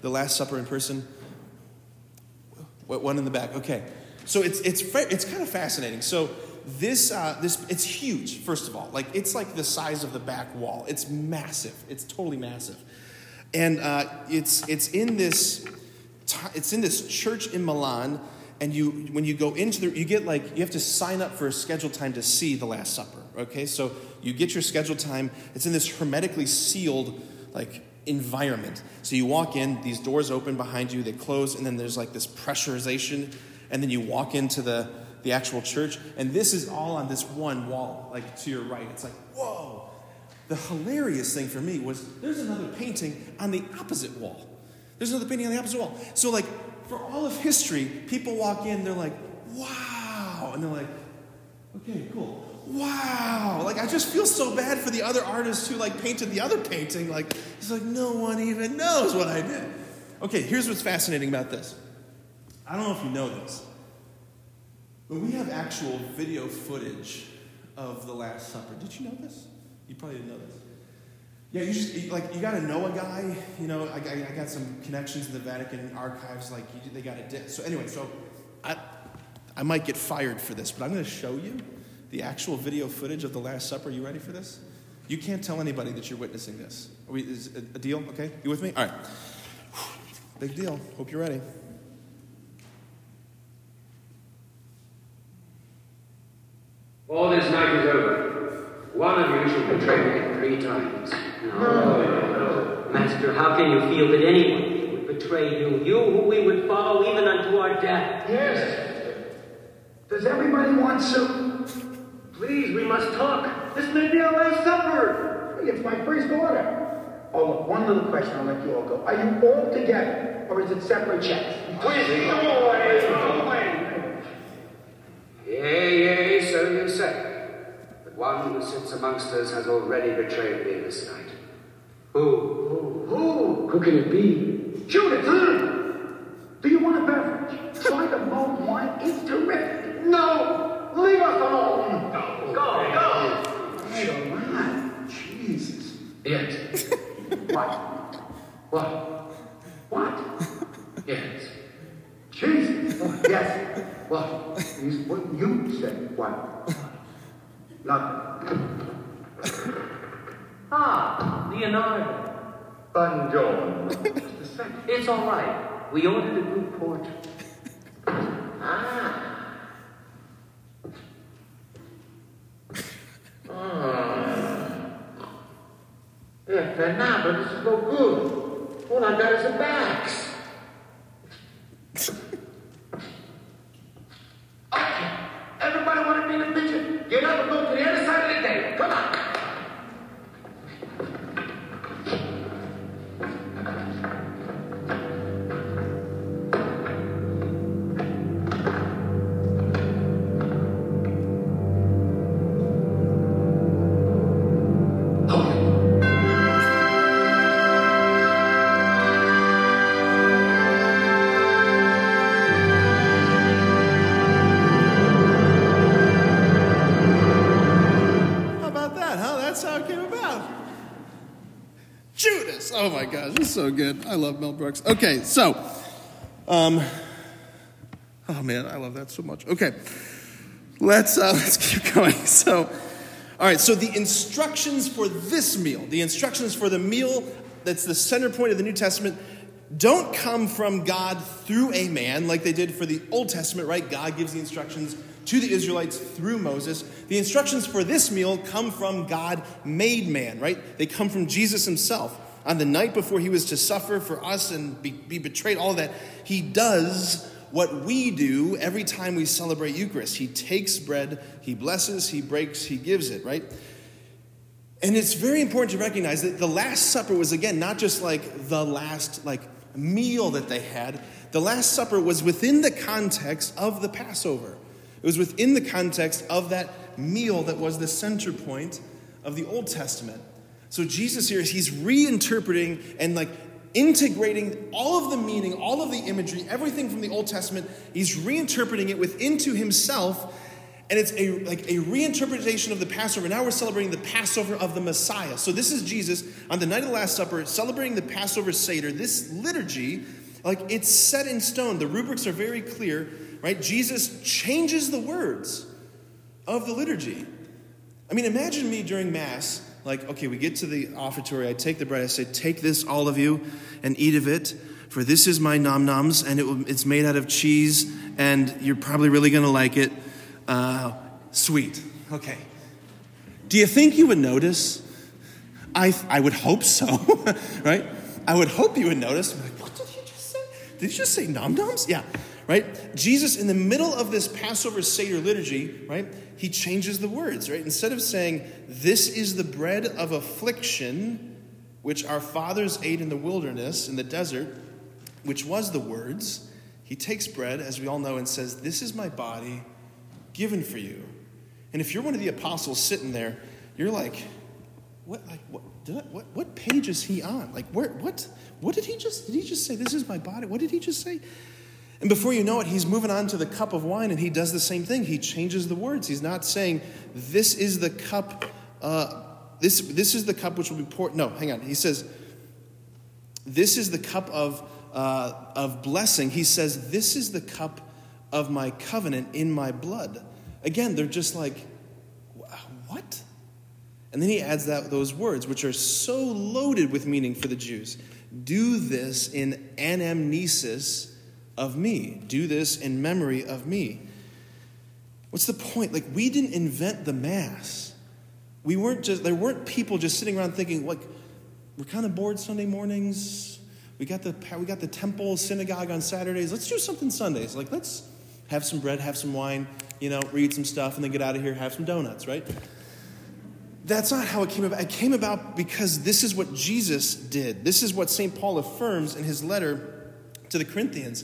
[SPEAKER 2] the Last Supper in person? One in the back. Okay. So it's it's it's kind of fascinating. So this uh, this it's huge. First of all, like it's like the size of the back wall. It's massive. It's totally massive, and uh, it's it's in this it's in this church in Milan. And you when you go into the you get like you have to sign up for a scheduled time to see the Last Supper. Okay, so you get your scheduled time. It's in this hermetically sealed like environment. So you walk in, these doors open behind you, they close, and then there's like this pressurization, and then you walk into the, the actual church, and this is all on this one wall, like to your right. It's like, whoa. The hilarious thing for me was there's another painting on the opposite wall. There's another painting on the opposite wall. So like for all of history, people walk in, they're like, wow. And they're like, okay, cool. Wow. Like, I just feel so bad for the other artist who, like, painted the other painting. Like, he's like, no one even knows what I did. Okay, here's what's fascinating about this. I don't know if you know this, but we have actual video footage of the Last Supper. Did you know this? You probably didn't know this. Yeah, you just, like, you got to know a guy. You know, I, I, I got some connections in the Vatican archives. Like, you, they got a di- So anyway, so I, I might get fired for this, but I'm going to show you the actual video footage of the Last Supper. You ready for this? You can't tell anybody that you're witnessing this. Are we, is it a deal? Okay, you with me? All right. Big deal. Hope you're ready.
[SPEAKER 8] All this night is over. One of you shall betray me three times.
[SPEAKER 9] No, no, no. Master, how can you feel that anyone would betray you? You who we would follow even unto our death.
[SPEAKER 6] Yes. Does everybody want soup?
[SPEAKER 8] Please, we must talk. This may be our last supper.
[SPEAKER 6] It's my first order. Oh, look, one little question, I'll let you all go. Are you all together, or is it separate checks?
[SPEAKER 8] Please, go away, go away. Yea, yea, so you say. But one who sits amongst us has already betrayed me this night. Who?
[SPEAKER 6] Who? Who? Who can it be? Judith, huh? Do you want a beverage? Try the mulled wine. It's terrific.
[SPEAKER 8] No! Leave us alone! No. Go, go!
[SPEAKER 6] Hey, all right. Jesus.
[SPEAKER 8] Yes.
[SPEAKER 6] What?
[SPEAKER 8] What?
[SPEAKER 6] What?
[SPEAKER 8] Yes.
[SPEAKER 6] Jesus. What? Yes.
[SPEAKER 8] What?
[SPEAKER 6] Is what you said. What? Nothing.
[SPEAKER 9] Ah, Leonardo.
[SPEAKER 6] Buongiorno.
[SPEAKER 9] It's all right. We ordered a group portrait.
[SPEAKER 8] Ah. Oh. Yeah, Fernando, this is no good. All I got is a box. Okay, everybody want to be in the picture? Get up and go to the other side of the table. Come on.
[SPEAKER 2] Oh my gosh, this is so good. I love Mel Brooks. Okay, so, um, oh man, I love that so much. Okay, let's uh, let's keep going. So, all right, so the instructions for this meal, the instructions for the meal that's the center point of the New Testament, don't come from God through a man like they did for the Old Testament, right? God gives the instructions to the Israelites through Moses. The instructions for this meal come from God made man, right? They come from Jesus himself. On the night before he was to suffer for us and be, be betrayed, all of that, he does what we do every time we celebrate Eucharist. He takes bread, he blesses, he breaks, he gives it, right? And it's very important to recognize that the Last Supper was, again, not just like the last like meal that they had. The Last Supper was within the context of the Passover. It was within the context of that meal that was the center point of the Old Testament. So Jesus here, he's reinterpreting and like integrating all of the meaning, all of the imagery, everything from the Old Testament. He's reinterpreting it within to himself. And it's a like a reinterpretation of the Passover. Now we're celebrating the Passover of the Messiah. So this is Jesus on the night of the Last Supper celebrating the Passover Seder. This liturgy, like it's set in stone. The rubrics are very clear, right? Jesus changes the words of the liturgy. I mean, imagine me during Mass, like, okay, we get to the offertory, I take the bread, I say, take this, all of you, and eat of it, for this is my nom-noms, and it, it's made out of cheese, and you're probably really going to like it. Uh, sweet. Okay. Do you think you would notice? I I would hope so, right? I would hope you would notice. Like, what did he just say? Did he just say nom-noms? Yeah, right? Jesus, in the middle of this Passover Seder liturgy, right, he changes the words, right? Instead of saying, this is the bread of affliction, which our fathers ate in the wilderness, in the desert, which was the words, he takes bread, as we all know, and says, this is my body given for you. And if you're one of the apostles sitting there, you're like, what like what did I, what what page is he on? Like where what what did he just did he just say this is my body? What did he just say? And before you know it, he's moving on to the cup of wine, and he does the same thing. He changes the words. He's not saying this is the cup uh, this this is the cup which will be poured. No, hang on. He says this is the cup of uh, of blessing. He says this is the cup of my covenant in my blood. Again, they're just like, what? And then he adds that those words, which are so loaded with meaning for the Jews. Do this in anamnesis of me. Do this in memory of me. What's the point? Like, we didn't invent the Mass. We weren't just, there weren't people just sitting around thinking, like, we're kind of bored Sunday mornings. We got the we got the temple, synagogue on Saturdays. Let's do something Sundays. Like, let's have some bread, have some wine, you know, read some stuff, and then get out of here, have some donuts, right? That's not how it came about. It came about because this is what Jesus did. This is what Saint Paul affirms in his letter to the Corinthians.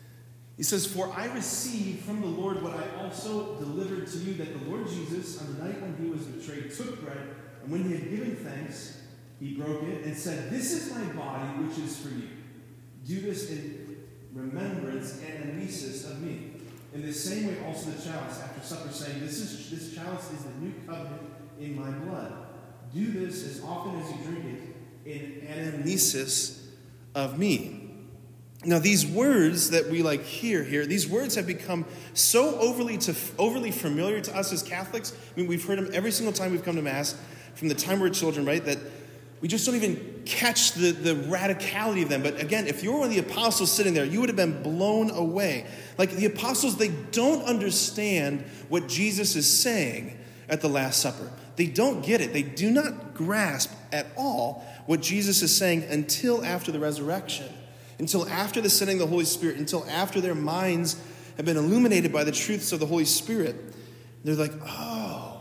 [SPEAKER 2] He says, for I received from the Lord what I also delivered to you, that the Lord Jesus, on the night when he was betrayed, took bread, and when he had given thanks, he broke it and said, this is my body, which is for you. Do this in remembrance and anamnesis of me. In the same way also the chalice after supper, saying, This is this chalice is the new covenant in my blood. Do this as often as you drink it in anamnesis of me. Now these words that we like hear here, these words have become so overly to overly familiar to us as Catholics. I mean, we've heard them every single time we've come to Mass from the time we were children, right? That we just don't even catch the, the radicality of them. But again, if you were one of the apostles sitting there, you would have been blown away. Like the apostles, they don't understand what Jesus is saying at the Last Supper. They don't get it. They do not grasp at all what Jesus is saying until after the resurrection, until after the sending of the Holy Spirit, until after their minds have been illuminated by the truths of the Holy Spirit. They're like, oh,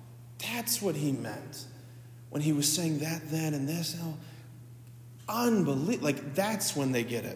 [SPEAKER 2] that's what he meant when he was saying that then and this. Oh, unbelievable. Like, that's when they get it.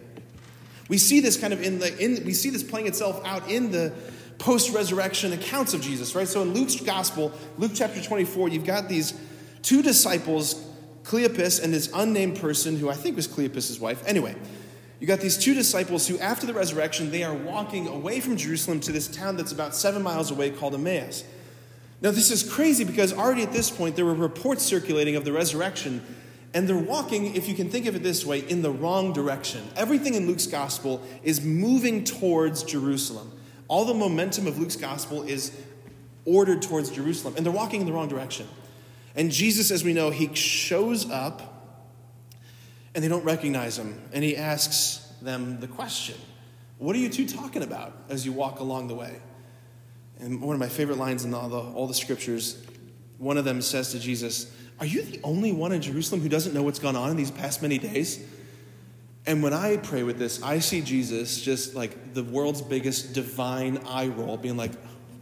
[SPEAKER 2] We see this kind of in the, in, we see this playing itself out in the post-resurrection accounts of Jesus, right? So in Luke's gospel, Luke chapter twenty-four, you've got these two disciples, Cleopas and this unnamed person who I think was Cleopas' wife. Anyway, you got these two disciples who, after the resurrection, they are walking away from Jerusalem to this town that's about seven miles away called Emmaus. Now, this is crazy because already at this point, there were reports circulating of the resurrection, and they're walking, if you can think of it this way, in the wrong direction. Everything in Luke's gospel is moving towards Jerusalem. All the momentum of Luke's gospel is ordered towards Jerusalem, and they're walking in the wrong direction. And Jesus, as we know, he shows up, and they don't recognize him, and he asks them the question, what are you two talking about as you walk along the way? And one of my favorite lines in all the, all the scriptures, one of them says to Jesus, are you the only one in Jerusalem who doesn't know what's gone on in these past many days? And when I pray with this, I see Jesus just like the world's biggest divine eye roll, being like,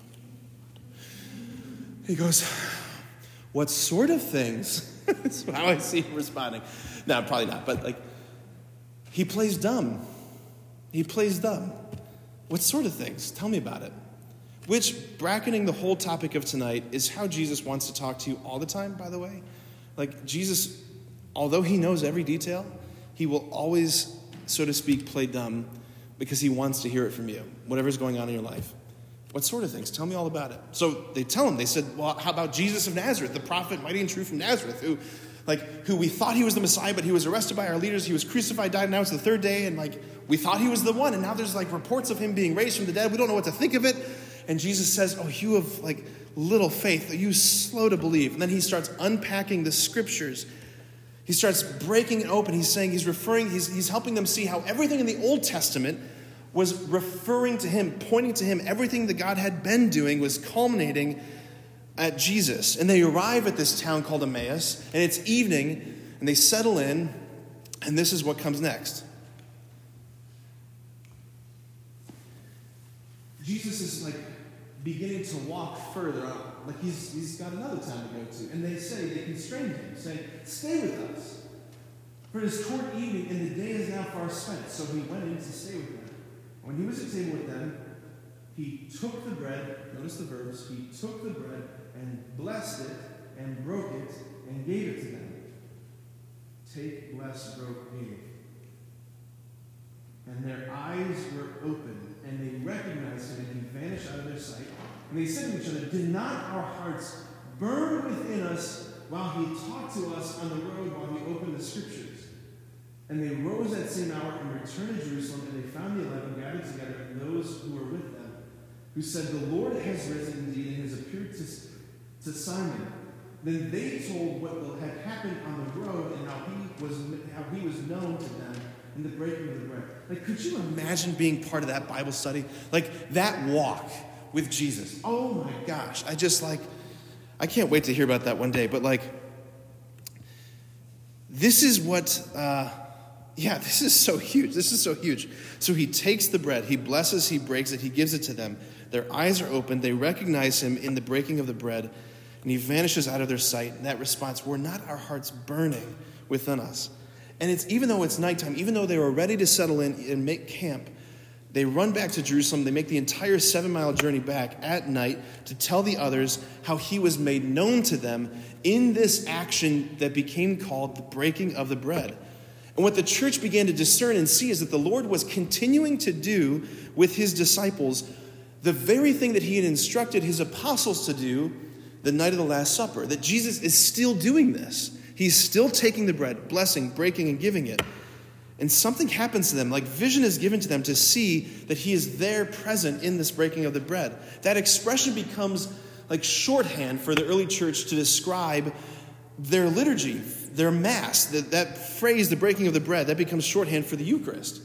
[SPEAKER 2] he goes, what sort of things? That's how I see him responding. No, probably not, but like, he plays dumb. He plays dumb. What sort of things? Tell me about it. Which, bracketing the whole topic of tonight, is how Jesus wants to talk to you all the time, by the way. Like, Jesus, although he knows every detail, he will always, so to speak, play dumb because he wants to hear it from you, whatever's going on in your life. What sort of things? Tell me all about it. So they tell him, they said, well, how about Jesus of Nazareth, the prophet, mighty and true from Nazareth, who like who we thought he was the Messiah, but he was arrested by our leaders. He was crucified, died, and now it's the third day, and like we thought he was the one, and now there's like reports of him being raised from the dead. We don't know what to think of it. And Jesus says, oh, you have like little faith, you slow to believe. And then he starts unpacking the scriptures. He starts breaking it open. He's saying, he's referring, he's, he's helping them see how everything in the Old Testament was referring to him, pointing to him. Everything that God had been doing was culminating at Jesus. And they arrive at this town called Emmaus, and it's evening, and they settle in, and this is what comes next. Jesus is like beginning to walk further on. Like he's he's got another town to go to. And they say, they constrain him, saying, stay with us. For it is toward evening, and the day is now far spent. So he went in to stay with them. When he was at table with them, he took the bread, notice the verbs, he took the bread and blessed it and broke it and gave it to them. Take, bless, broke, gave. And their eyes were opened, and they recognized him, and he vanished out of their sight. And they said to each other, did not our hearts burn within us while he talked to us on the road while he opened the scriptures? And they rose that same hour and returned to Jerusalem, and they found the eleven gathered together, and those who were with them, who said, the Lord has risen indeed, and has appeared to, to Simon. Then they told what had happened on the road, and how he was how he was known to them in the breaking of the bread. Like, could you imagine being part of that Bible study? Like, that walk with Jesus. Oh my gosh. I just like, I can't wait to hear about that one day. But like, this is what, uh, yeah, this is so huge. This is so huge. So he takes the bread, he blesses, he breaks it, he gives it to them. Their eyes are opened. They recognize him in the breaking of the bread, and he vanishes out of their sight. And that response, were not our hearts burning within us? And it's even though it's nighttime, even though they were ready to settle in and make camp, they run back to Jerusalem. They make the entire seven-mile journey back at night to tell the others how he was made known to them in this action that became called the breaking of the bread. And what the church began to discern and see is that the Lord was continuing to do with his disciples the very thing that he had instructed his apostles to do the night of the Last Supper, that Jesus is still doing this. He's still taking the bread, blessing, breaking, and giving it. And something happens to them, like vision is given to them to see that he is there present in this breaking of the bread. That expression becomes like shorthand for the early church to describe their liturgy, their mass. That, that phrase, the breaking of the bread, that becomes shorthand for the Eucharist.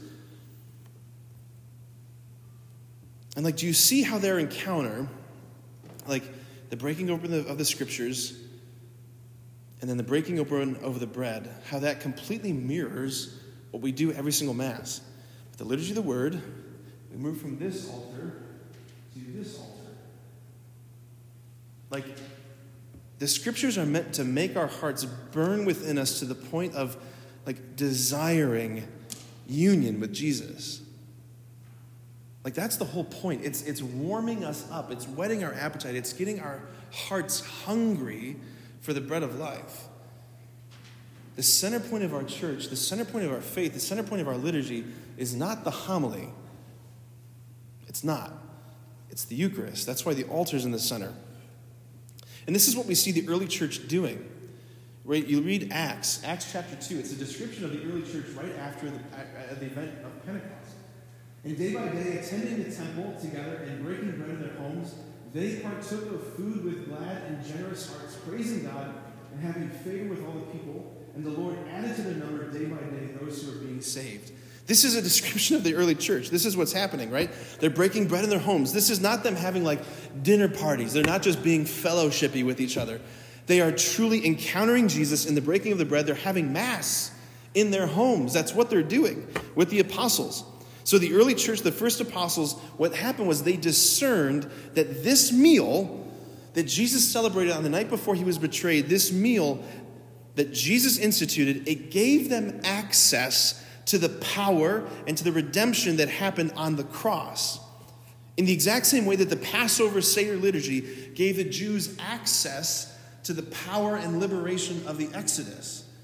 [SPEAKER 2] And like, do you see how their encounter, like the breaking open of the scriptures, and then the breaking open of the bread, how that completely mirrors what we do every single Mass. With the liturgy of the Word, we move from this altar to this altar. Like, the scriptures are meant to make our hearts burn within us to the point of, like, desiring union with Jesus. Like, that's the whole point. It's, it's warming us up. It's whetting our appetite. It's getting our hearts hungry for the bread of life. The center point of our church, the center point of our faith, the center point of our liturgy is not the homily. It's not. It's the Eucharist. That's why the altar is in the center. And this is what we see the early church doing. Right? You read Acts, Acts chapter two. It's a description of the early church right after the, uh, the event of Pentecost. And day by day, attending the temple together and breaking bread in their homes, they partook of food with glad and generous hearts, praising God and having favor with all the people. And the Lord added to their number day by day those who are being saved. This is a description of the early church. This is what's happening, right? They're breaking bread in their homes. This is not them having like dinner parties. They're not just being fellowshippy with each other. They are truly encountering Jesus in the breaking of the bread. They're having Mass in their homes. That's what they're doing with the apostles. So the early church, the first apostles, what happened was they discerned that this meal that Jesus celebrated on the night before he was betrayed, this meal that Jesus instituted, it gave them access to the power and to the redemption that happened on the cross. In the exact same way that the Passover Seder liturgy gave the Jews access to the power and liberation of the Exodus.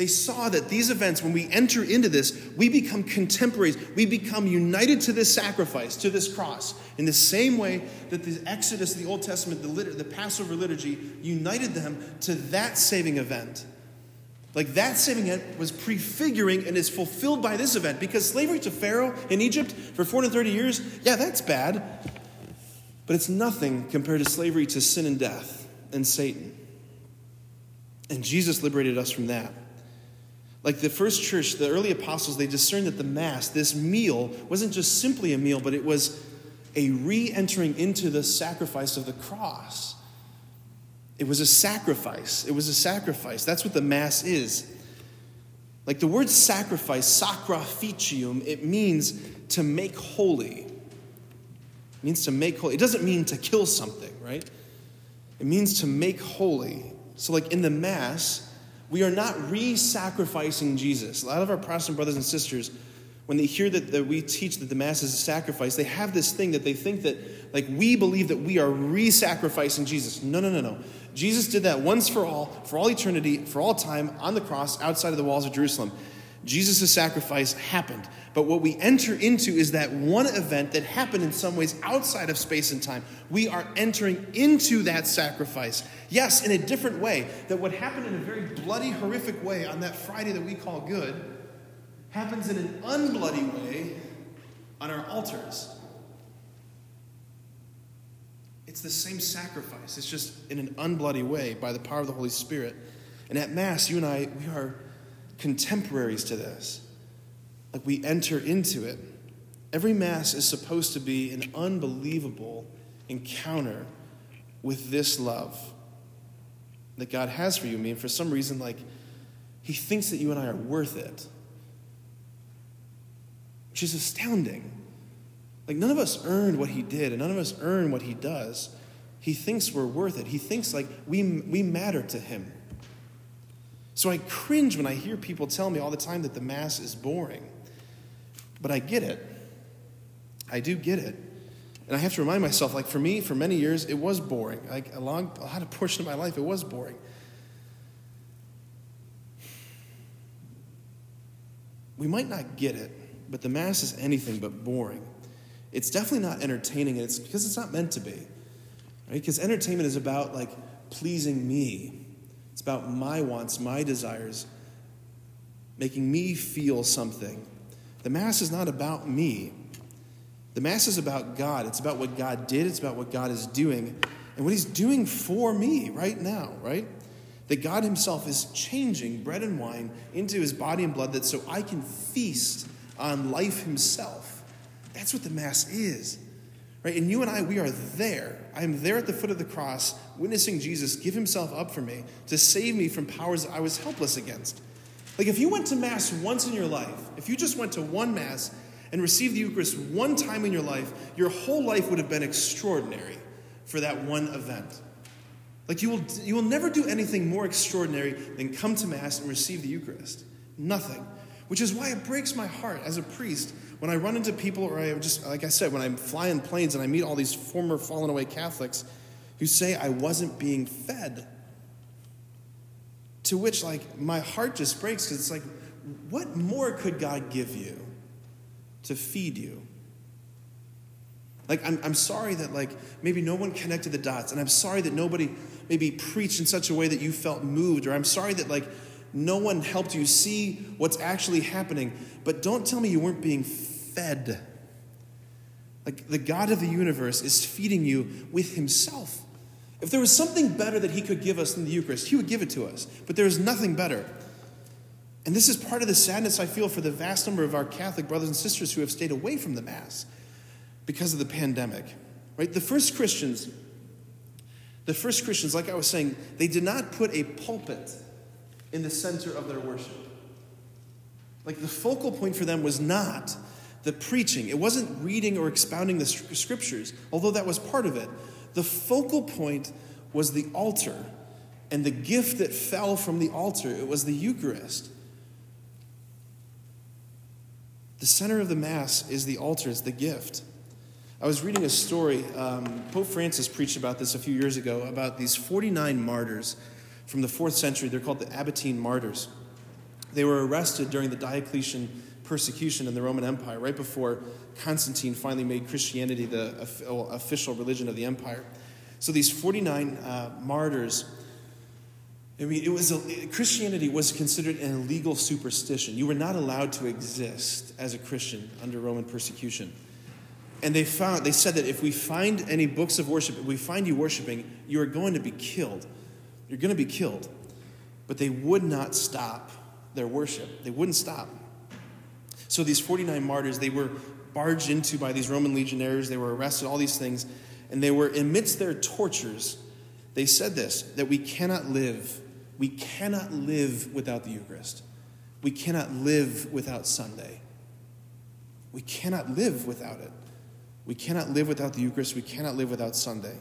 [SPEAKER 2] They saw that these events, when we enter into this, we become contemporaries. We become united to this sacrifice, to this cross, in the same way that the Exodus, the Old Testament, the, lit- the Passover liturgy united them to that saving event. Like that saving event was prefiguring and is fulfilled by this event, because slavery to Pharaoh in Egypt for four hundred thirty years, yeah, that's bad. But it's nothing compared to slavery to sin and death and Satan. And Jesus liberated us from that. Like the first church, the early apostles, they discerned that the Mass, this meal, wasn't just simply a meal, but it was a re-entering into the sacrifice of the cross. It was a sacrifice. It was a sacrifice. That's what the Mass is. Like the word sacrifice, sacrificium, it means to make holy. It means to make holy. It doesn't mean to kill something, right? It means to make holy. So like in the Mass, we are not re-sacrificing Jesus. A lot of our Protestant brothers and sisters, when they hear that, that we teach that the Mass is a sacrifice, they have this thing that they think that, like, we believe that we are re-sacrificing Jesus. No, no, no, no. Jesus did that once for all, for all eternity, for all time, on the cross, outside of the walls of Jerusalem. Jesus' sacrifice happened. But what we enter into is that one event that happened in some ways outside of space and time. We are entering into that sacrifice. Yes, in a different way. That what happened in a very bloody, horrific way on that Friday that we call good happens in an unbloody way on our altars. It's the same sacrifice. It's just in an unbloody way by the power of the Holy Spirit. And at Mass, you and I, we are contemporaries to this. Like we enter into it. Every Mass is supposed to be an unbelievable encounter with this love that God has for you and me. And for some reason, like, he thinks that you and I are worth it. Which is astounding. Like, none of us earned what he did, and none of us earn what he does. He thinks we're worth it. He thinks, like, we, we matter to him. So I cringe when I hear people tell me all the time that the Mass is boring. But I get it. I do get it. And I have to remind myself, like, for me, for many years, it was boring. Like, a long, a lot of portion of my life, it was boring. We might not get it, but the Mass is anything but boring. It's definitely not entertaining, and it's because it's not meant to be. Right? Because entertainment is about, like, pleasing me. It's about my wants, my desires, making me feel something. The Mass is not about me. The Mass is about God. It's about what God did. It's about what God is doing. And what he's doing for me right now, right? That God himself is changing bread and wine into his body and blood, that so I can feast on life himself. That's what the Mass is. Right? And you and I, we are there. I am there at the foot of the cross, witnessing Jesus give himself up for me to save me from powers that I was helpless against. Like if you went to Mass once in your life, if you just went to one Mass and received the Eucharist one time in your life, your whole life would have been extraordinary for that one event. Like you will, you will never do anything more extraordinary than come to Mass and receive the Eucharist. Nothing. Which is why it breaks my heart as a priest when I run into people, or I just, like I said, when I'm flying planes and I meet all these former fallen away Catholics who say I wasn't being fed. To which, like, my heart just breaks, because it's like, what more could God give you to feed you? Like, I'm, I'm sorry that, like, maybe no one connected the dots, and I'm sorry that nobody maybe preached in such a way that you felt moved, or I'm sorry that, like, no one helped you see what's actually happening. But don't tell me you weren't being fed. Like, the God of the universe is feeding you with himself. If there was something better that he could give us than the Eucharist, he would give it to us. But there is nothing better. And this is part of the sadness I feel for the vast number of our Catholic brothers and sisters who have stayed away from the Mass because of the pandemic. Right? The first Christians, the first Christians, like I was saying, they did not put a pulpit in the center of their worship. Like the focal point for them was not the preaching. It wasn't reading or expounding the scriptures, although that was part of it. The focal point was the altar and the gift that fell from the altar. It was the Eucharist. The center of the Mass is the altar, it's the gift. I was reading a story, um, Pope Francis preached about this a few years ago, about these forty-nine martyrs from the fourth century. They're called the Abbotine martyrs. They were arrested during the Diocletian persecution in the Roman Empire, right before Constantine finally made Christianity the official religion of the empire. So these forty-nine uh, martyrs, I mean, it was a, Christianity was considered an illegal superstition. You were not allowed to exist as a Christian under Roman persecution. And they found, they said that if we find any books of worship, if we find you worshiping, you are going to be killed. You're going to be killed. But they would not stop their worship. They wouldn't stop. So these forty-nine martyrs, they were barged into by these Roman legionaries. They were arrested, all these things. And they were, amidst their tortures, they said this, that we cannot live, we cannot live without the Eucharist. We cannot live without Sunday. We cannot live without it. We cannot live without the Eucharist. We cannot live without Sunday.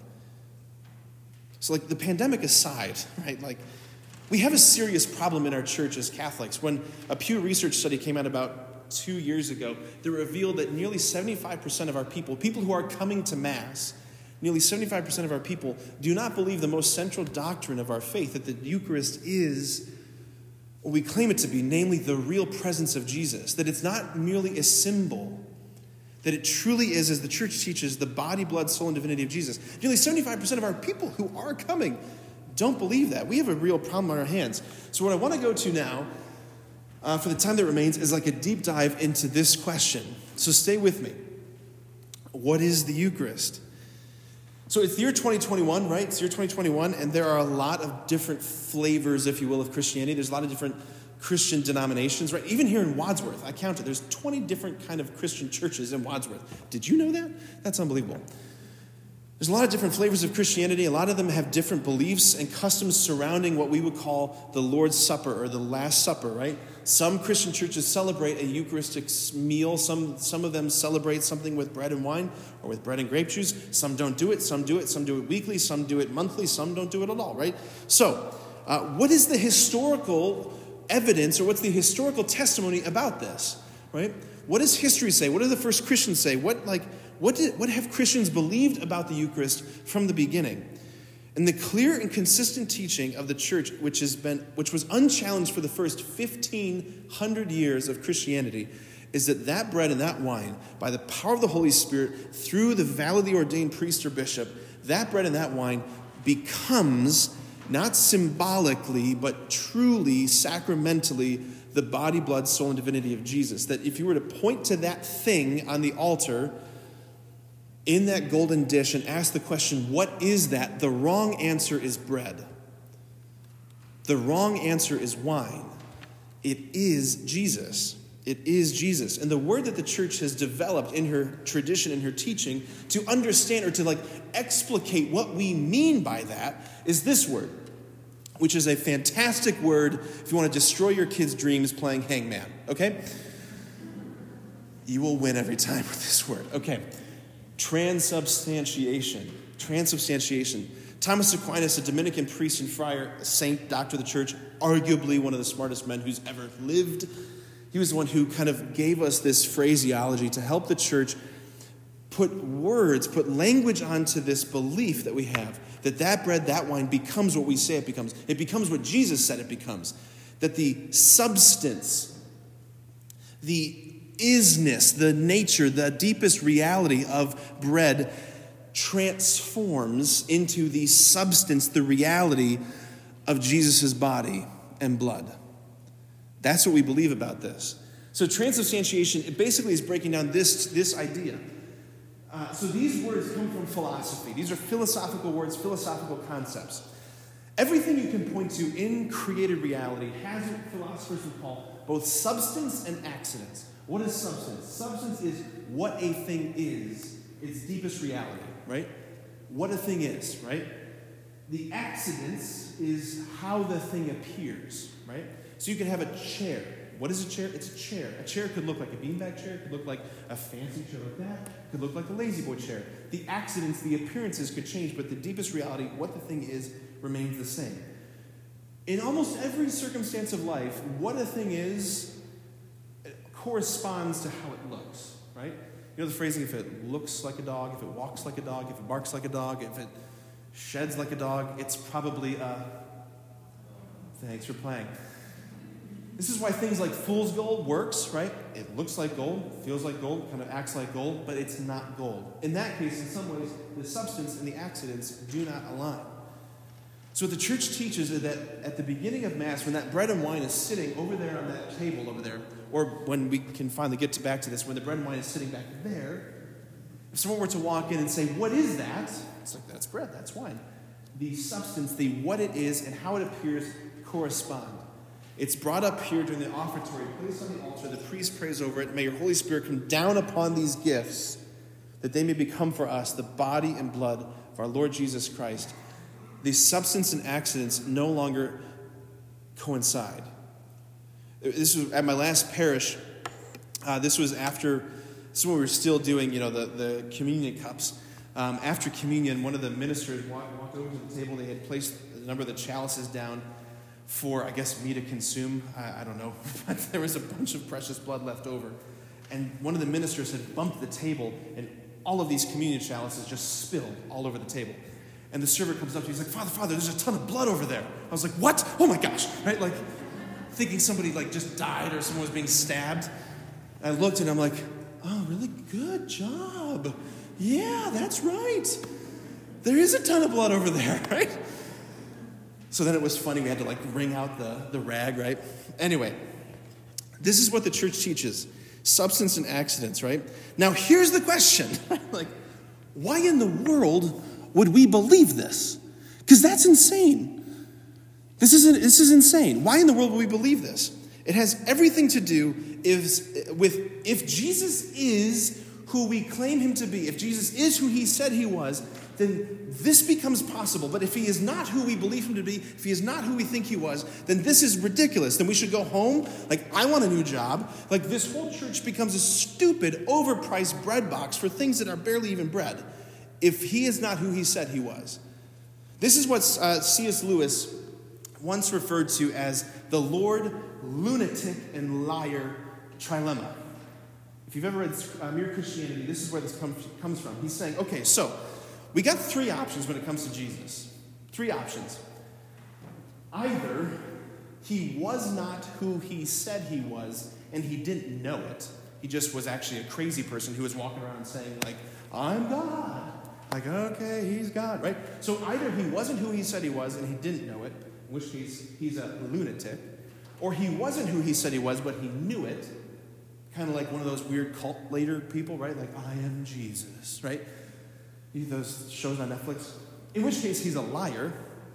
[SPEAKER 2] So like the pandemic aside, right, like we have a serious problem in our church as Catholics. When a Pew Research study came out about two years ago, that revealed that nearly seventy-five percent of our people, people who are coming to Mass, nearly seventy-five percent of our people do not believe the most central doctrine of our faith, that the Eucharist is what we claim it to be, namely the real presence of Jesus, that it's not merely a symbol, that it truly is, as the church teaches, the body, blood, soul, and divinity of Jesus. Nearly seventy-five percent of our people who are coming don't believe that. We have a real problem on our hands. So what I want to go to now, uh, for the time that remains, is like a deep dive into this question. So stay with me. What is the Eucharist? So it's the year twenty twenty-one, right? It's the year twenty twenty-one, and there are a lot of different flavors, if you will, of Christianity. There's a lot of different Christian denominations, right? Even here in Wadsworth, I counted, there's twenty different kind of Christian churches in Wadsworth. Did you know that? That's unbelievable. There's a lot of different flavors of Christianity. A lot of them have different beliefs and customs surrounding what we would call the Lord's Supper or the Last Supper, right? Some Christian churches celebrate a Eucharistic meal. Some, some of them celebrate something with bread and wine or with bread and grape juice. Some don't do it. Some do it. Some do it weekly. Some do it monthly. Some don't do it at all, right? So, uh, what is the historical evidence or what's the historical testimony about this, right? What does history say? What do the first Christians say? What, like, what, did, what have Christians believed about the Eucharist from the beginning? And the clear and consistent teaching of the church, which has been, which was unchallenged for the first fifteen hundred years of Christianity, is that that bread and that wine, by the power of the Holy Spirit, through the validly ordained priest or bishop, that bread and that wine becomes, not symbolically, but truly, sacramentally, the body, blood, soul, and divinity of Jesus. That if you were to point to that thing on the altar, in that golden dish, and ask the question, what is that? The wrong answer is bread. The wrong answer is wine. It is Jesus. It is Jesus. And the word that the church has developed in her tradition, in her teaching, to understand or to like explicate what we mean by that is this word, which is a fantastic word if you want to destroy your kids' dreams playing hangman, okay? You will win every time with this word, okay? Transubstantiation. Transubstantiation. Thomas Aquinas, a Dominican priest and friar, a saint, doctor of the church, arguably one of the smartest men who's ever lived. He was the one who kind of gave us this phraseology to help the church put words, put language onto this belief that we have, that that bread, that wine becomes what we say it becomes. It becomes what Jesus said it becomes. That the substance, the isness, the nature, the deepest reality of bread transforms into the substance, the reality of Jesus' body and blood. That's what we believe about this. So transubstantiation, it basically is breaking down this, this idea. Uh, so these words come from philosophy. These are philosophical words, philosophical concepts. Everything you can point to in created reality has what philosophers would call both substance and accidents. What is substance? Substance is what a thing is, its deepest reality, right? What a thing is, right? The accidents is how the thing appears, right? So you can have a chair. What is a chair? It's a chair. A chair could look like a beanbag chair. It could look like a fancy chair like that. It could look like a lazy boy chair. The accidents, the appearances could change, but the deepest reality, what the thing is, remains the same. In almost every circumstance of life, what a thing is corresponds to how it looks, right? You know the phrasing, if it looks like a dog, if it walks like a dog, if it barks like a dog, if it sheds like a dog, it's probably a... Thanks for playing. This is why things like fool's gold works, right? It looks like gold, feels like gold, kind of acts like gold, but it's not gold. In that case, in some ways, the substance and the accidents do not align. So what the church teaches is that at the beginning of Mass, when that bread and wine is sitting over there on that table over there, or when we can finally get to back to this, when the bread and wine is sitting back there, if someone were to walk in and say, what is that? It's like, that's bread, that's wine. The substance, the what it is, and how it appears correspond. It's brought up here during the offertory, placed on the altar, the priest prays over it, may your Holy Spirit come down upon these gifts, that they may become for us the body and blood of our Lord Jesus Christ. These substance and accidents no longer coincide. This was at my last parish. Uh, this was after, this is when we were still doing, you know, the, the communion cups. Um, after communion, one of the ministers walked, walked over to the table. They had placed a number of the chalices down for, I guess, me to consume. I, I don't know. But there was a bunch of precious blood left over. And one of the ministers had bumped the table, and all of these communion chalices just spilled all over the table. And the server comes up to me, he's like, Father, Father, there's a ton of blood over there. I was like, what? Oh my gosh, right? Like, thinking somebody like just died or someone was being stabbed. I looked and I'm like, oh, really good job. Yeah, that's right. There is a ton of blood over there, right? So then it was funny. We had to like wring out the, the rag, right? Anyway, this is what the church teaches. Substance and accidents, right? Now here's the question. Like, why in the world would we believe this? Because that's insane. This is this is insane. Why in the world would we believe this? It has everything to do if, with if Jesus is who we claim him to be, if Jesus is who he said he was, then this becomes possible. But if he is not who we believe him to be, if he is not who we think he was, then this is ridiculous. Then we should go home. Like, I want a new job. Like, this whole church becomes a stupid, overpriced bread box for things that are barely even bread, if he is not who he said he was. This is what uh, C S Lewis once referred to as the Lord, lunatic, and liar trilemma. If you've ever read uh, Mere Christianity, this is where this comes, comes from. He's saying, okay, so we got three options when it comes to Jesus. Three options. Either he was not who he said he was, and he didn't know it. He just was actually a crazy person who was walking around saying, like, I'm God. Like, okay, he's God, right? So either he wasn't who he said he was, and he didn't know it, in which case he's a lunatic, or he wasn't who he said he was, but he knew it, kind of like one of those weird cult later people, right? Like, I am Jesus, right? Those shows on Netflix. In which case he's a liar,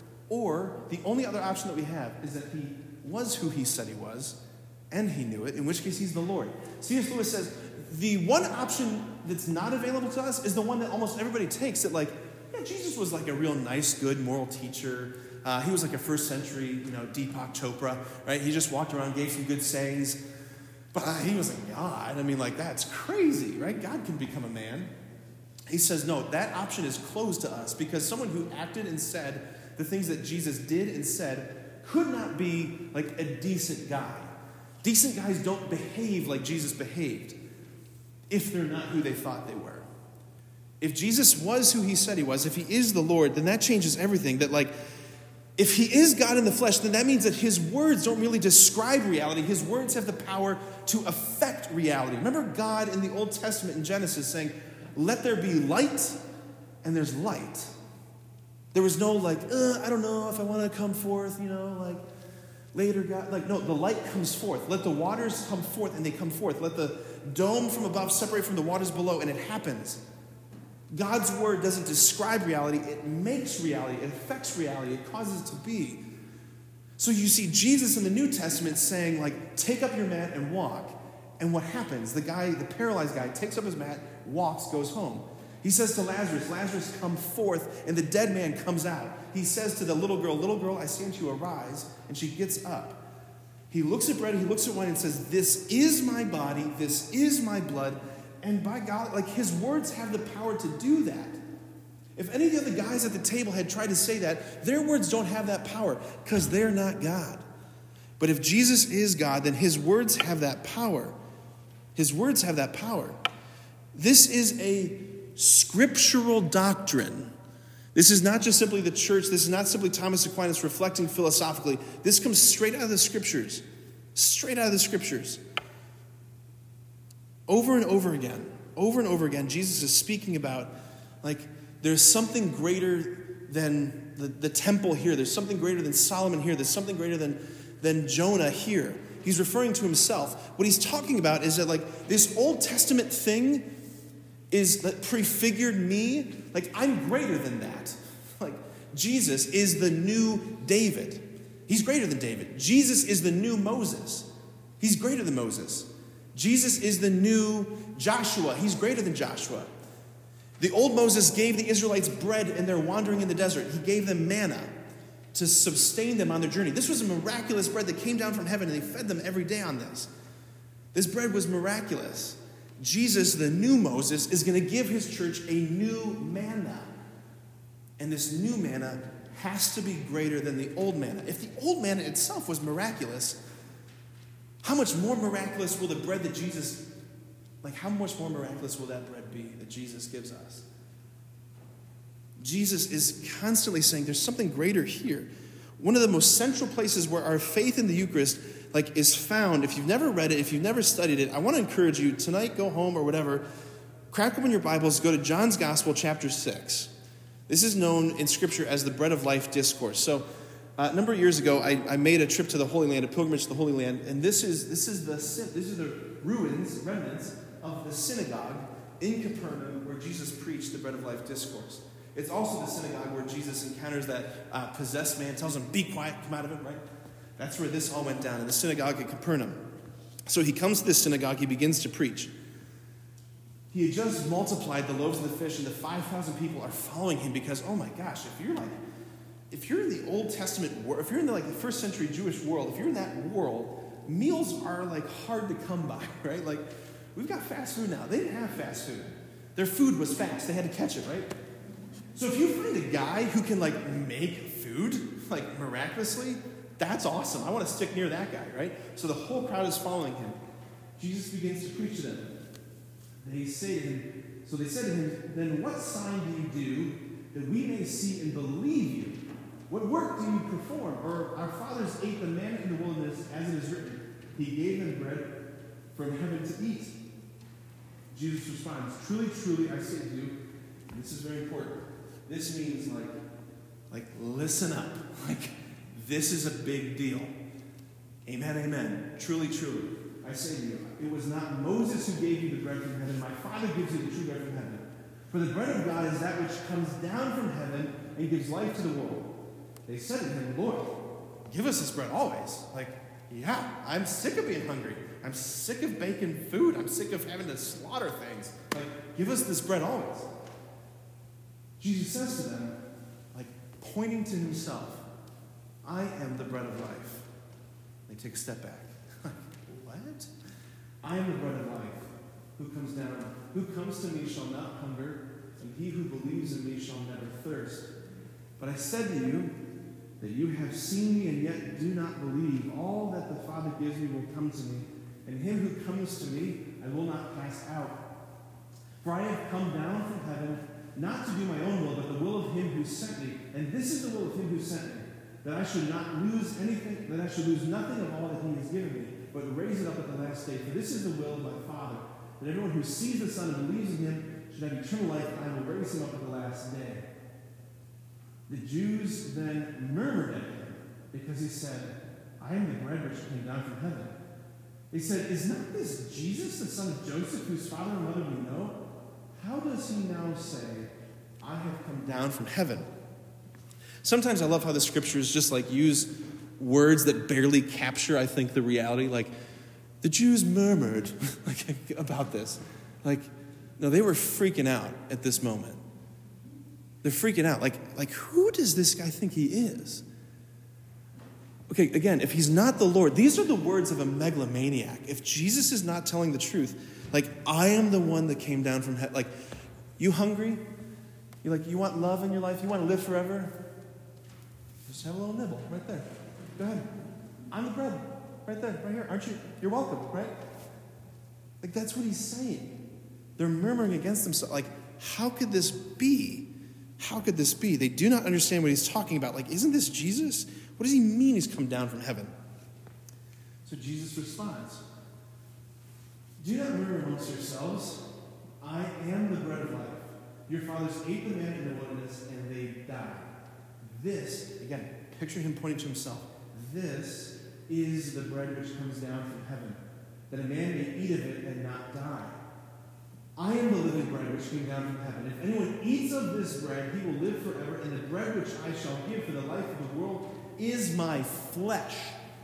[SPEAKER 2] or the only other option that we have is that he was who he said he was, and he knew it, in which case he's the Lord. C S Lewis says, the one option that's not available to us is the one that almost everybody takes, that like, yeah, Jesus was like a real nice, good, moral teacher. Uh, he was like a first century, you know, Deepak Chopra, right? He just walked around, gave some good sayings. But uh, he was a God. I mean, like, that's crazy, right? God can become a man. He says, no, that option is closed to us because someone who acted and said the things that Jesus did and said could not be like a decent guy. Decent guys don't behave like Jesus behaved if they're not who they thought they were. If Jesus was who he said he was, if he is the Lord, then that changes everything. That like, if he is God in the flesh, then that means that his words don't really describe reality. His words have the power to affect reality. Remember God in the Old Testament in Genesis saying, let there be light, and there's light. There was no like, uh, I don't know if I want to come forth, you know, like later God. Like, no, the light comes forth. Let the waters come forth, and they come forth. Let the dome from above separate from the waters below, and it happens. God's word doesn't describe reality. It makes reality. It affects reality. It causes it to be. So you see Jesus in the New Testament saying, like, take up your mat and walk. And what happens? The guy, the paralyzed guy, takes up his mat, walks, goes home. He says to Lazarus, Lazarus, come forth, and the dead man comes out. He says to the little girl, little girl, I say unto you, arise, and she gets up. He looks at bread, he looks at wine, and says, this is my body, this is my blood. And by God, like, his words have the power to do that. If any of the other guys at the table had tried to say that, their words don't have that power because they're not God. But if Jesus is God, then his words have that power. His words have that power. This is a scriptural doctrine. This is not just simply the church. This is not simply Thomas Aquinas reflecting philosophically. This comes straight out of the scriptures. Straight out of the scriptures. Over and over again, over and over again, Jesus is speaking about, like, there's something greater than the, the temple here. There's something greater than Solomon here. There's something greater than, than Jonah here. He's referring to himself. What he's talking about is that, like, this Old Testament thing is that prefigured me. Like, I'm greater than that. Like, Jesus is the new David. He's greater than David. Jesus is the new Moses. He's greater than Moses. Jesus is the new Joshua. He's greater than Joshua. The old Moses gave the Israelites bread in their wandering in the desert. He gave them manna to sustain them on their journey. This was a miraculous bread that came down from heaven, and they fed them every day on this. This bread was miraculous. Jesus, the new Moses, is going to give his church a new manna. And this new manna has to be greater than the old manna. If the old manna itself was miraculous, how much more miraculous will the bread that Jesus, like how much more miraculous will that bread be that Jesus gives us? Jesus is constantly saying there's something greater here. One of the most central places where our faith in the Eucharist like is found, if you've never read it, if you've never studied it, I want to encourage you tonight, go home or whatever, crack open your Bibles, go to John's Gospel, chapter six. This is known in Scripture as the Bread of Life Discourse. So uh, a number of years ago, I, I made a trip to the Holy Land, a pilgrimage to the Holy Land, and this is this is the this is the ruins, remnants of the synagogue in Capernaum where Jesus preached the Bread of Life Discourse. It's also the synagogue where Jesus encounters that uh, possessed man, tells him, be quiet, come out of it, right? That's where this all went down, in the synagogue at Capernaum. So he comes to this synagogue, he begins to preach. He had just multiplied the loaves and the fish, and the five thousand people are following him because, oh my gosh, if you're like, if you're in the Old Testament world, if you're in the like the first century Jewish world, if you're in that world, meals are like hard to come by, right? Like, we've got fast food now. They didn't have fast food. Their food was fast. They had to catch it, right? So if you find a guy who can like make food, like miraculously, that's awesome. I want to stick near that guy, right? So the whole crowd is following him. Jesus begins to preach to them. They say to him, so they said to him, then what sign do you do that we may see and believe you? What work do you perform? Or our fathers ate the manna in the wilderness, as it is written, he gave them bread from heaven to eat. Jesus responds, truly, truly, I say to you, and this is very important, this means like, like listen up. Like, this is a big deal. Amen, amen. Truly, truly, I say to you, it was not Moses who gave you the bread from heaven. My Father gives you the true bread from heaven. For the bread of God is that which comes down from heaven and gives life to the world. They said to him, Lord, give us this bread always. Like, yeah, I'm sick of being hungry. I'm sick of baking food. I'm sick of having to slaughter things. Like, give us this bread always. Jesus says to them, like, pointing to himself, I am the bread of life. They take a step back. What? I am the bread of life. Who comes down, who comes to me shall not hunger, and he who believes in me shall never thirst. But I said to you that you have seen me and yet do not believe. All that the Father gives me will come to me, and him who comes to me I will not cast out. For I have come down from heaven not to do my own will, but the will of him who sent me. And this is the will of him who sent me, that I should not lose anything, that I should lose nothing of all that he has given me, but raise it up at the last day. For this is the will of my Father, that everyone who sees the Son and believes in him should have eternal life, and I will raise him up at the last day. The Jews then murmured at him, because he said, I am the bread which came down from heaven. They said, is not this Jesus, the son of Joseph, whose father and mother we know? How does he now say, I have come down from heaven? Sometimes I love how the scriptures just like use words that barely capture, I think, the reality. Like, the Jews murmured like, about this. Like, no, they were freaking out at this moment. They're freaking out. Like, like, who does this guy think he is? Okay, again, if he's not the Lord, these are the words of a megalomaniac. If Jesus is not telling the truth, like, I am the one that came down from heaven. Like, you hungry? You like, you want love in your life? You want to live forever? Just have a little nibble right there. Go ahead. I'm the bread. Right there, right here. Aren't you? You're welcome, right? Like, that's what he's saying. They're murmuring against themselves. Like, how could this be? How could this be? They do not understand what he's talking about. Like, isn't this Jesus? What does he mean he's come down from heaven? So Jesus responds, "Do not murmur amongst yourselves. I am the bread of life. Your fathers ate the manna in the wilderness, and they died. This," again, picture him pointing to himself, "this is the bread which comes down from heaven, that a man may eat of it and not die. I am the living bread which came down from heaven. If anyone eats of this bread, he will live forever, and the bread which I shall give for the life of the world is my flesh."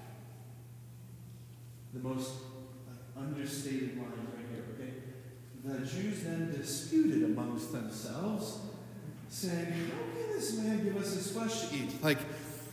[SPEAKER 2] The most like, understated line right here, okay? The Jews then disputed amongst themselves, saying, "How can this man give us his flesh to eat?" Like,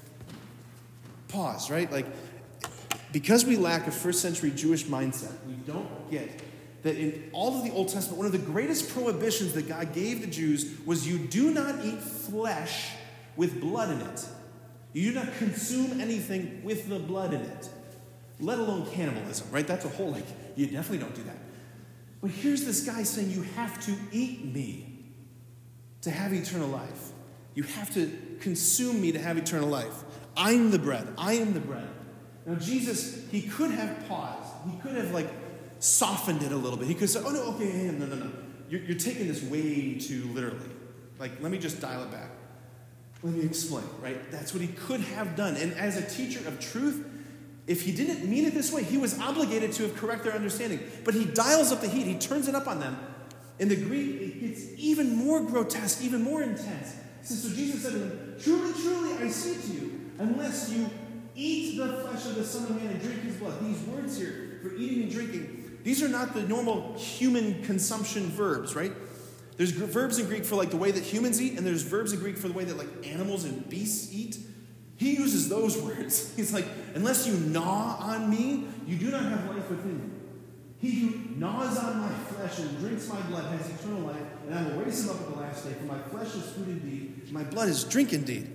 [SPEAKER 2] pause, right? Like, because we lack a first century Jewish mindset, we don't get that in all of the Old Testament, one of the greatest prohibitions that God gave the Jews was you do not eat flesh with blood in it. You do not consume anything with the blood in it, let alone cannibalism, right? That's a whole, like, you definitely don't do that. But here's this guy saying you have to eat me to have eternal life. You have to consume me to have eternal life. I'm the bread. I am the bread. Now, Jesus, he could have paused. He could have, like, softened it a little bit. He could have said, "Oh, no, okay, no, no, no. You're, you're taking this way too literally. Like, let me just dial it back. Let me explain," right? That's what he could have done. And as a teacher of truth, if he didn't mean it this way, he was obligated to have correct their understanding. But he dials up the heat. He turns it up on them. In the Greek, it gets even more grotesque, even more intense. So Jesus said to them, "Truly, truly, I say to you, unless you eat the flesh of the Son of Man and drink his blood." These words here for eating and drinking, these are not the normal human consumption verbs, right? There's g- verbs in Greek for like the way that humans eat, and there's verbs in Greek for the way that like animals and beasts eat. He uses those words. He's like, unless you gnaw on me, you do not have life within you. He who gnaws on my flesh and drinks my blood has eternal life, and I will raise him up at the last day. For my flesh is food indeed, and my blood is drink indeed.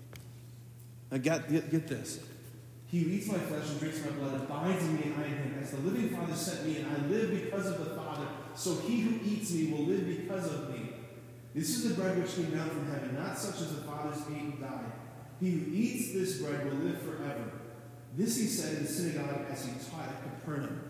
[SPEAKER 2] Now get, get, get this. He who eats my flesh and drinks my blood abides in me and I in him. As the living Father sent me, and I live because of the Father, so he who eats me will live because of me. This is the bread which came down from heaven, not such as the fathers ate and died. He who eats this bread will live forever. This he said in the synagogue as he taught at Capernaum.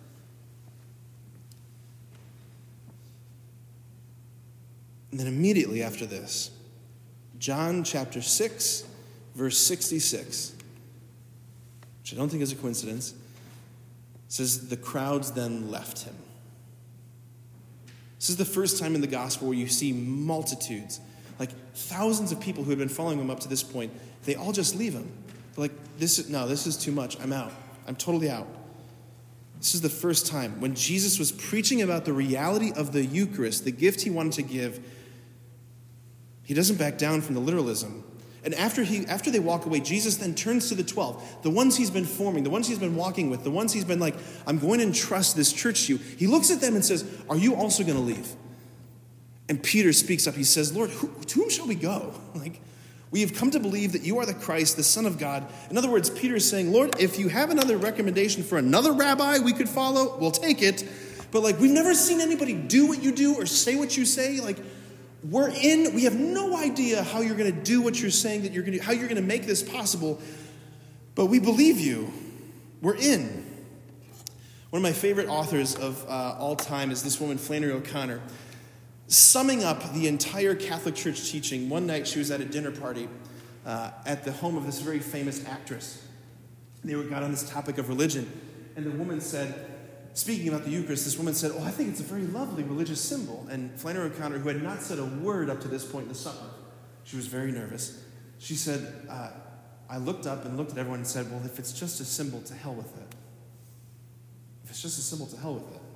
[SPEAKER 2] And then immediately after this, John chapter six, verse sixty-six, which I don't think is a coincidence, says, "The crowds then left him." This is the first time in the gospel where you see multitudes, like thousands of people who had been following him up to this point. They all just leave him. They're like, this is, no, this is too much. I'm out. I'm totally out. This is the first time when Jesus was preaching about the reality of the Eucharist, the gift he wanted to give. He doesn't back down from the literalism. And after he, after they walk away, Jesus then turns to the twelve, the ones he's been forming, the ones he's been walking with, the ones he's been like, "I'm going to entrust this church to you." He looks at them and says, "Are you also going to leave?" And Peter speaks up. He says, "Lord, who, to whom shall we go? Like, we have come to believe that you are the Christ, the Son of God." In other words, Peter is saying, "Lord, if you have another recommendation for another rabbi we could follow, we'll take it. But like, we've never seen anybody do what you do or say what you say. Like, we're in, we have no idea how you're going to do what you're saying that you're going to, how you're going to make this possible. But we believe you. We're in." One of my favorite authors of uh, all time is this woman, Flannery O'Connor. Summing up the entire Catholic Church teaching, one night she was at a dinner party uh, at the home of this very famous actress. They were got on this topic of religion, and the woman said, speaking about the Eucharist, this woman said, "Oh, I think it's a very lovely religious symbol." And Flannery O'Connor, who had not said a word up to this point in the supper, she was very nervous. She said, uh, I looked up and looked at everyone and said, "Well, if it's just a symbol, to hell with it. If it's just a symbol, to hell with it."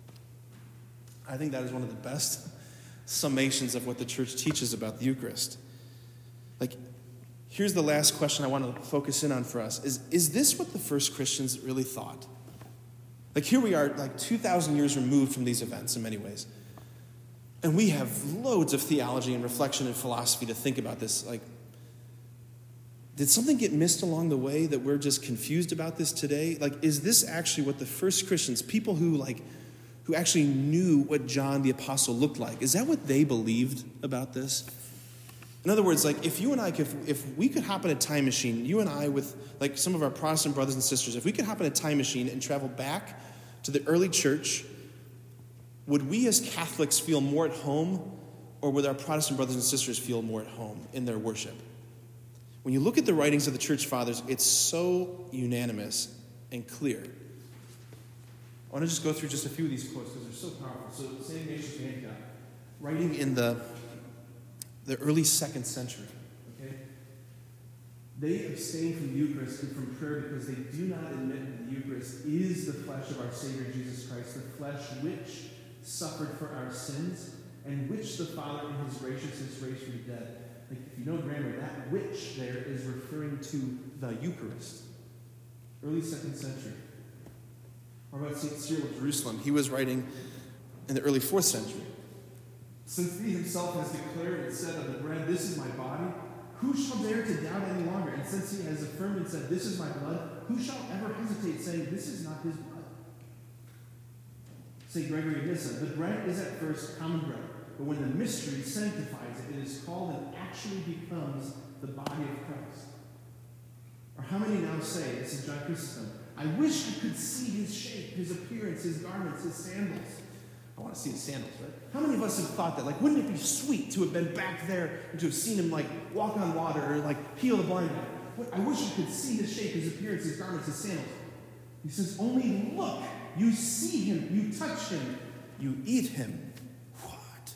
[SPEAKER 2] I think that is one of the best summations of what the church teaches about the Eucharist. Like, here's the last question I want to focus in on for us. Is, is this what the first Christians really thought? Like, here we are, like two thousand years removed from these events in many ways. And we have loads of theology and reflection and philosophy to think about this. Like, did something get missed along the way that we're just confused about this today? Like, is this actually what the first Christians, people who, like, who actually knew what John the Apostle looked like, is that what they believed about this? In other words, like if you and I, could, if we could hop in a time machine, you and I with like some of our Protestant brothers and sisters, if we could hop in a time machine and travel back to the early church, would we as Catholics feel more at home, or would our Protestant brothers and sisters feel more at home in their worship? When you look at the writings of the church fathers, it's so unanimous and clear. I want to just go through just a few of these quotes because they're so powerful. So Saint Ignatius of Antioch, writing in the, the early second century, okay? They abstain from the Eucharist and from prayer because they do not admit that the Eucharist is the flesh of our Savior Jesus Christ, the flesh which suffered for our sins and which the Father in his graciousness raised from the dead. Like, if you know grammar, that which there is referring to the Eucharist. Early second century. Or about Saint Cyril of Jerusalem. He was writing in the early fourth century. Since he himself has declared and said of the bread, this is my body, who shall dare to doubt any longer? And since he has affirmed and said, this is my blood, who shall ever hesitate, saying, this is not his blood? Saint Gregory of Nyssa, the bread is at first common bread, but when the mystery sanctifies it, it is called and actually becomes the body of Christ. Or how many now say, this is John Chrysostom, I wish I could see his shape, his appearance, his garments, his sandals. I want to see his sandals, right? How many of us have thought that? Like, wouldn't it be sweet to have been back there and to have seen him, like, walk on water or, like, heal the blind guy? I wish I could see his shape, his appearance, his garments, his sandals. He says, only look. You see him. You touch him. You eat him. What?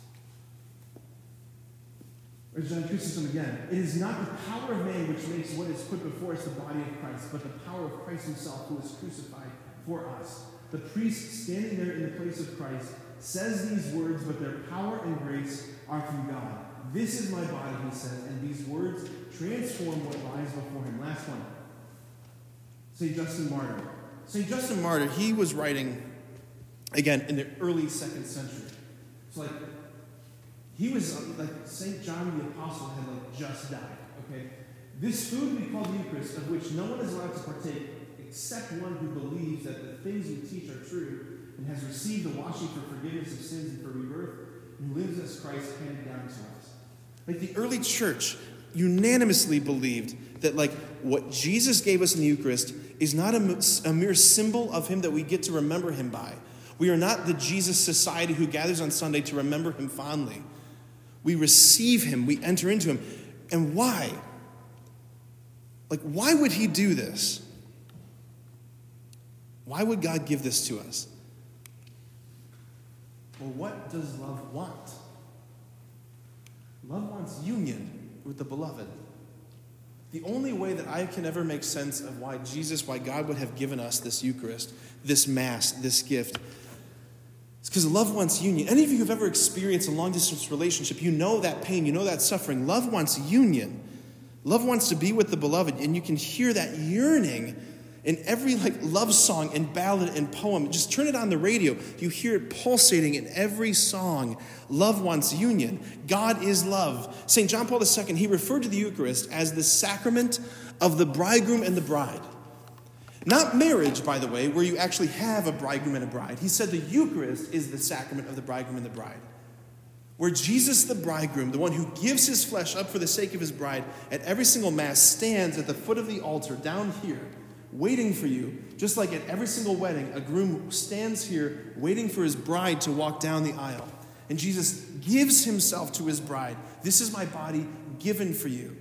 [SPEAKER 2] Or John Chrysostom again. It is not the power of man which makes what is put before us the body of Christ, but the power of Christ himself who is crucified for us. The priest standing there in the place of Christ says these words, but their power and grace are from God. This is my body, he says, and these words transform what lies before him. Last one. Saint Justin Martyr. Saint Justin Martyr, he was writing, again, in the early second century. It's like, he was, like, Saint John the Apostle had, like, just died, okay? This food we call the Eucharist, of which no one is allowed to partake except one who believes that the things we teach are true and has received the washing for forgiveness of sins and for rebirth, and lives as Christ handed down to us. Like, the early church unanimously believed that, like, what Jesus gave us in the Eucharist is not a, a mere symbol of him that we get to remember him by. We are not the Jesus society who gathers on Sunday to remember him fondly. We receive him. We enter into him. And why? Like, why would he do this? Why would God give this to us? Well, what does love want? Love wants union with the beloved. The only way that I can ever make sense of why Jesus, why God would have given us this Eucharist, this Mass, this gift, is because love wants union. Any of you who have ever experienced a long-distance relationship, you know that pain, you know that suffering. Love wants union. Love wants to be with the beloved, and you can hear that yearning in every like love song and ballad and poem. Just turn it on the radio. You hear it pulsating in every song. Love wants union. God is love. Saint John Paul the Second, he referred to the Eucharist as the sacrament of the bridegroom and the bride. Not marriage, by the way, where you actually have a bridegroom and a bride. He said the Eucharist is the sacrament of the bridegroom and the bride. Where Jesus, the bridegroom, the one who gives his flesh up for the sake of his bride, at every single Mass stands at the foot of the altar down here, waiting for you, just like at every single wedding, a groom stands here waiting for his bride to walk down the aisle. And Jesus gives himself to his bride. This is my body given for you.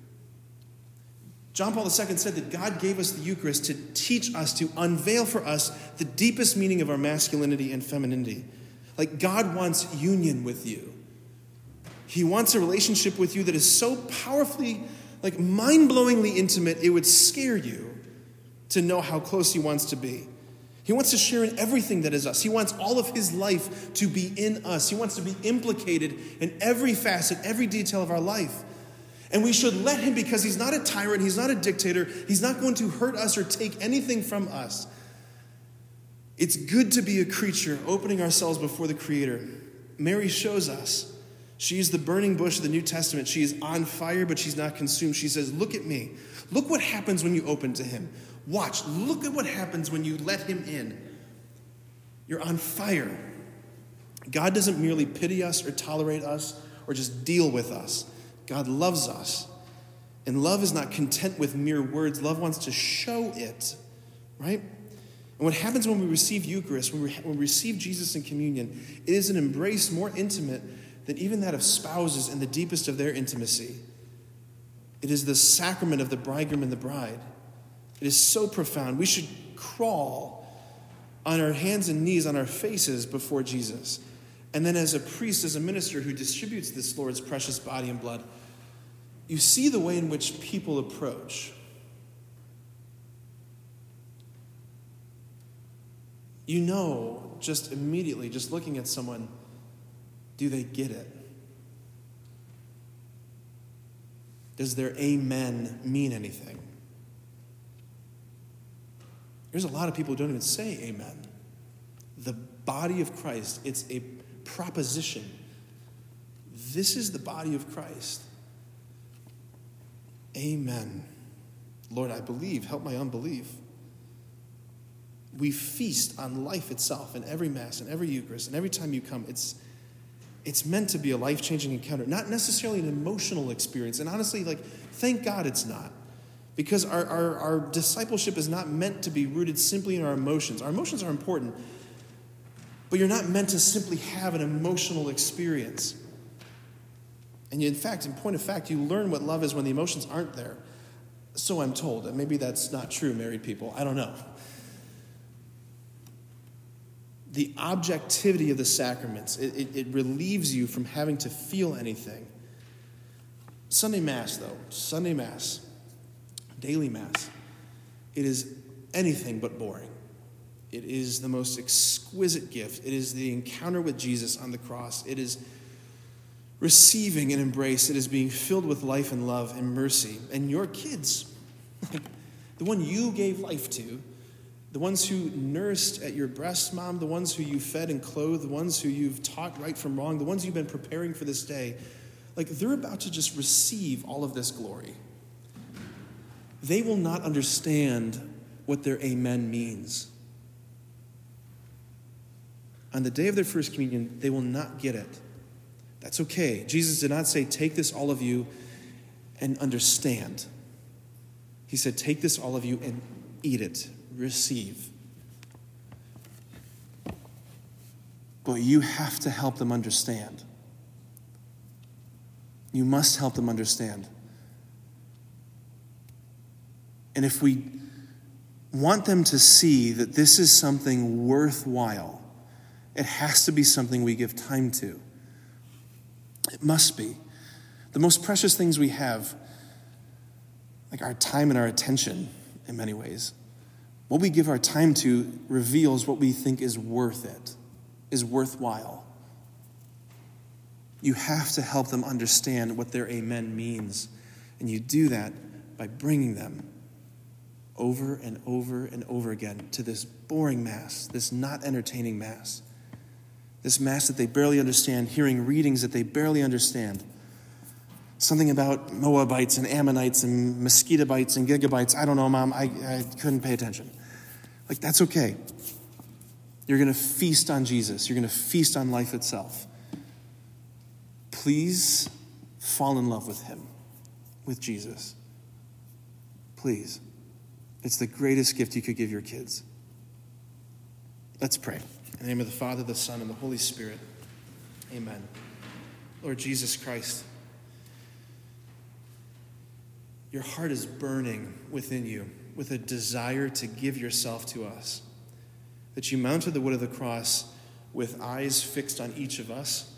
[SPEAKER 2] John Paul the Second said that God gave us the Eucharist to teach us, to unveil for us the deepest meaning of our masculinity and femininity. Like, God wants union with you. He wants a relationship with you that is so powerfully, like mind-blowingly intimate, it would scare you to know how close he wants to be. He wants to share in everything that is us. He wants all of his life to be in us. He wants to be implicated in every facet, every detail of our life. And we should let him, because he's not a tyrant, he's not a dictator, he's not going to hurt us or take anything from us. It's good to be a creature, opening ourselves before the Creator. Mary shows us. She is the burning bush of the New Testament. She is on fire, but she's not consumed. She says, look at me. Look what happens when you open to him. Watch. Look at what happens when you let him in. You're on fire. God doesn't merely pity us or tolerate us or just deal with us. God loves us. And love is not content with mere words. Love wants to show it, right? And what happens when we receive Eucharist, when we, when we receive Jesus in communion, it is an embrace more intimate than even that of spouses in the deepest of their intimacy. It is the sacrament of the bridegroom and the bride. It is so profound. We should crawl on our hands and knees, on our faces before Jesus. And then as a priest, as a minister who distributes this Lord's precious body and blood, you see the way in which people approach. You know just immediately, just looking at someone, do they get it? Does their amen mean anything? There's a lot of people who don't even say amen. The body of Christ, it's a proposition. This is the body of Christ. Amen. Lord, I believe. Help my unbelief. We feast on life itself in every Mass, in every Eucharist, and every time you come. It's, it's meant to be a life-changing encounter, not necessarily an emotional experience. And honestly, like, thank God it's not. Because our, our, our discipleship is not meant to be rooted simply in our emotions. Our emotions are important, but you're not meant to simply have an emotional experience. And in fact, in point of fact, you learn what love is when the emotions aren't there. So I'm told. And maybe that's not true, married people. I don't know. The objectivity of the sacraments, it, it, it relieves you from having to feel anything. Sunday Mass, though, Sunday Mass, daily Mass, it is anything but boring. It is the most exquisite gift. It is the encounter with Jesus on the cross. It is receiving an embrace. It is being filled with life and love and mercy. And your kids, the one you gave life to, the ones who nursed at your breast, Mom, the ones who you fed and clothed, the ones who you've taught right from wrong, the ones you've been preparing for this day, like they're about to just receive all of this glory. They will not understand what their amen means. On the day of their first communion, they will not get it. That's okay. Jesus did not say, take this, all of you, and understand. He said, take this, all of you, and eat it. Receive. But you have to help them understand. You must help them understand. And if we want them to see that this is something worthwhile, it has to be something we give time to. It must be. The most precious things we have, like our time and our attention in many ways, what we give our time to reveals what we think is worth it, is worthwhile. You have to help them understand what their amen means. And you do that by bringing them over and over and over again to this boring Mass, this not entertaining Mass, this Mass that they barely understand, hearing readings that they barely understand. Something about Moabites and Ammonites and mosquito bites and gigabytes. I don't know, Mom. I, I couldn't pay attention. Like, that's okay. You're going to feast on Jesus. You're going to feast on life itself. Please fall in love with him, with Jesus. Please. It's the greatest gift you could give your kids. Let's pray. In the name of the Father, the Son, and the Holy Spirit. Amen. Lord Jesus Christ, your heart is burning within you with a desire to give yourself to us. That you mounted the wood of the cross with eyes fixed on each of us.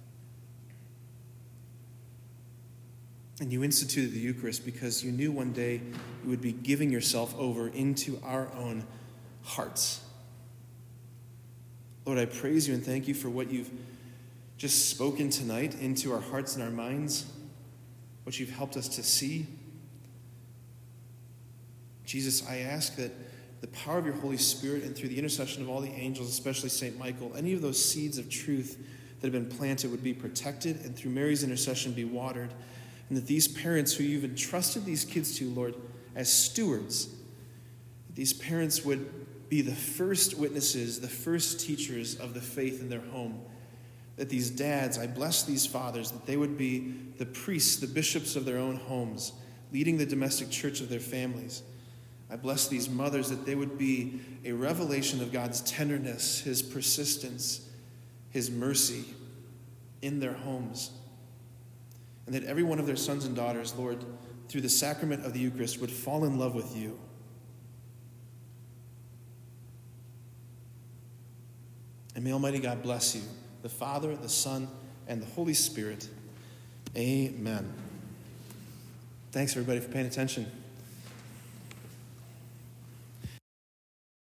[SPEAKER 2] And you instituted the Eucharist because you knew one day you would be giving yourself over into our own hearts. Lord, I praise you and thank you for what you've just spoken tonight into our hearts and our minds, what you've helped us to see. Jesus, I ask that the power of your Holy Spirit and through the intercession of all the angels, especially Saint Michael, any of those seeds of truth that have been planted would be protected and through Mary's intercession be watered. And that these parents who you've entrusted these kids to, Lord, as stewards, these parents would be the first witnesses, the first teachers of the faith in their home. that these dads, I bless these fathers, that they would be the priests, the bishops of their own homes, leading the domestic church of their families. I bless these mothers, that they would be a revelation of God's tenderness, his persistence, his mercy in their homes. And that every one of their sons and daughters, Lord, through the sacrament of the Eucharist, would fall in love with you. And may Almighty God bless you, the Father, the Son, and the Holy Spirit. Amen. Thanks, everybody, for paying attention.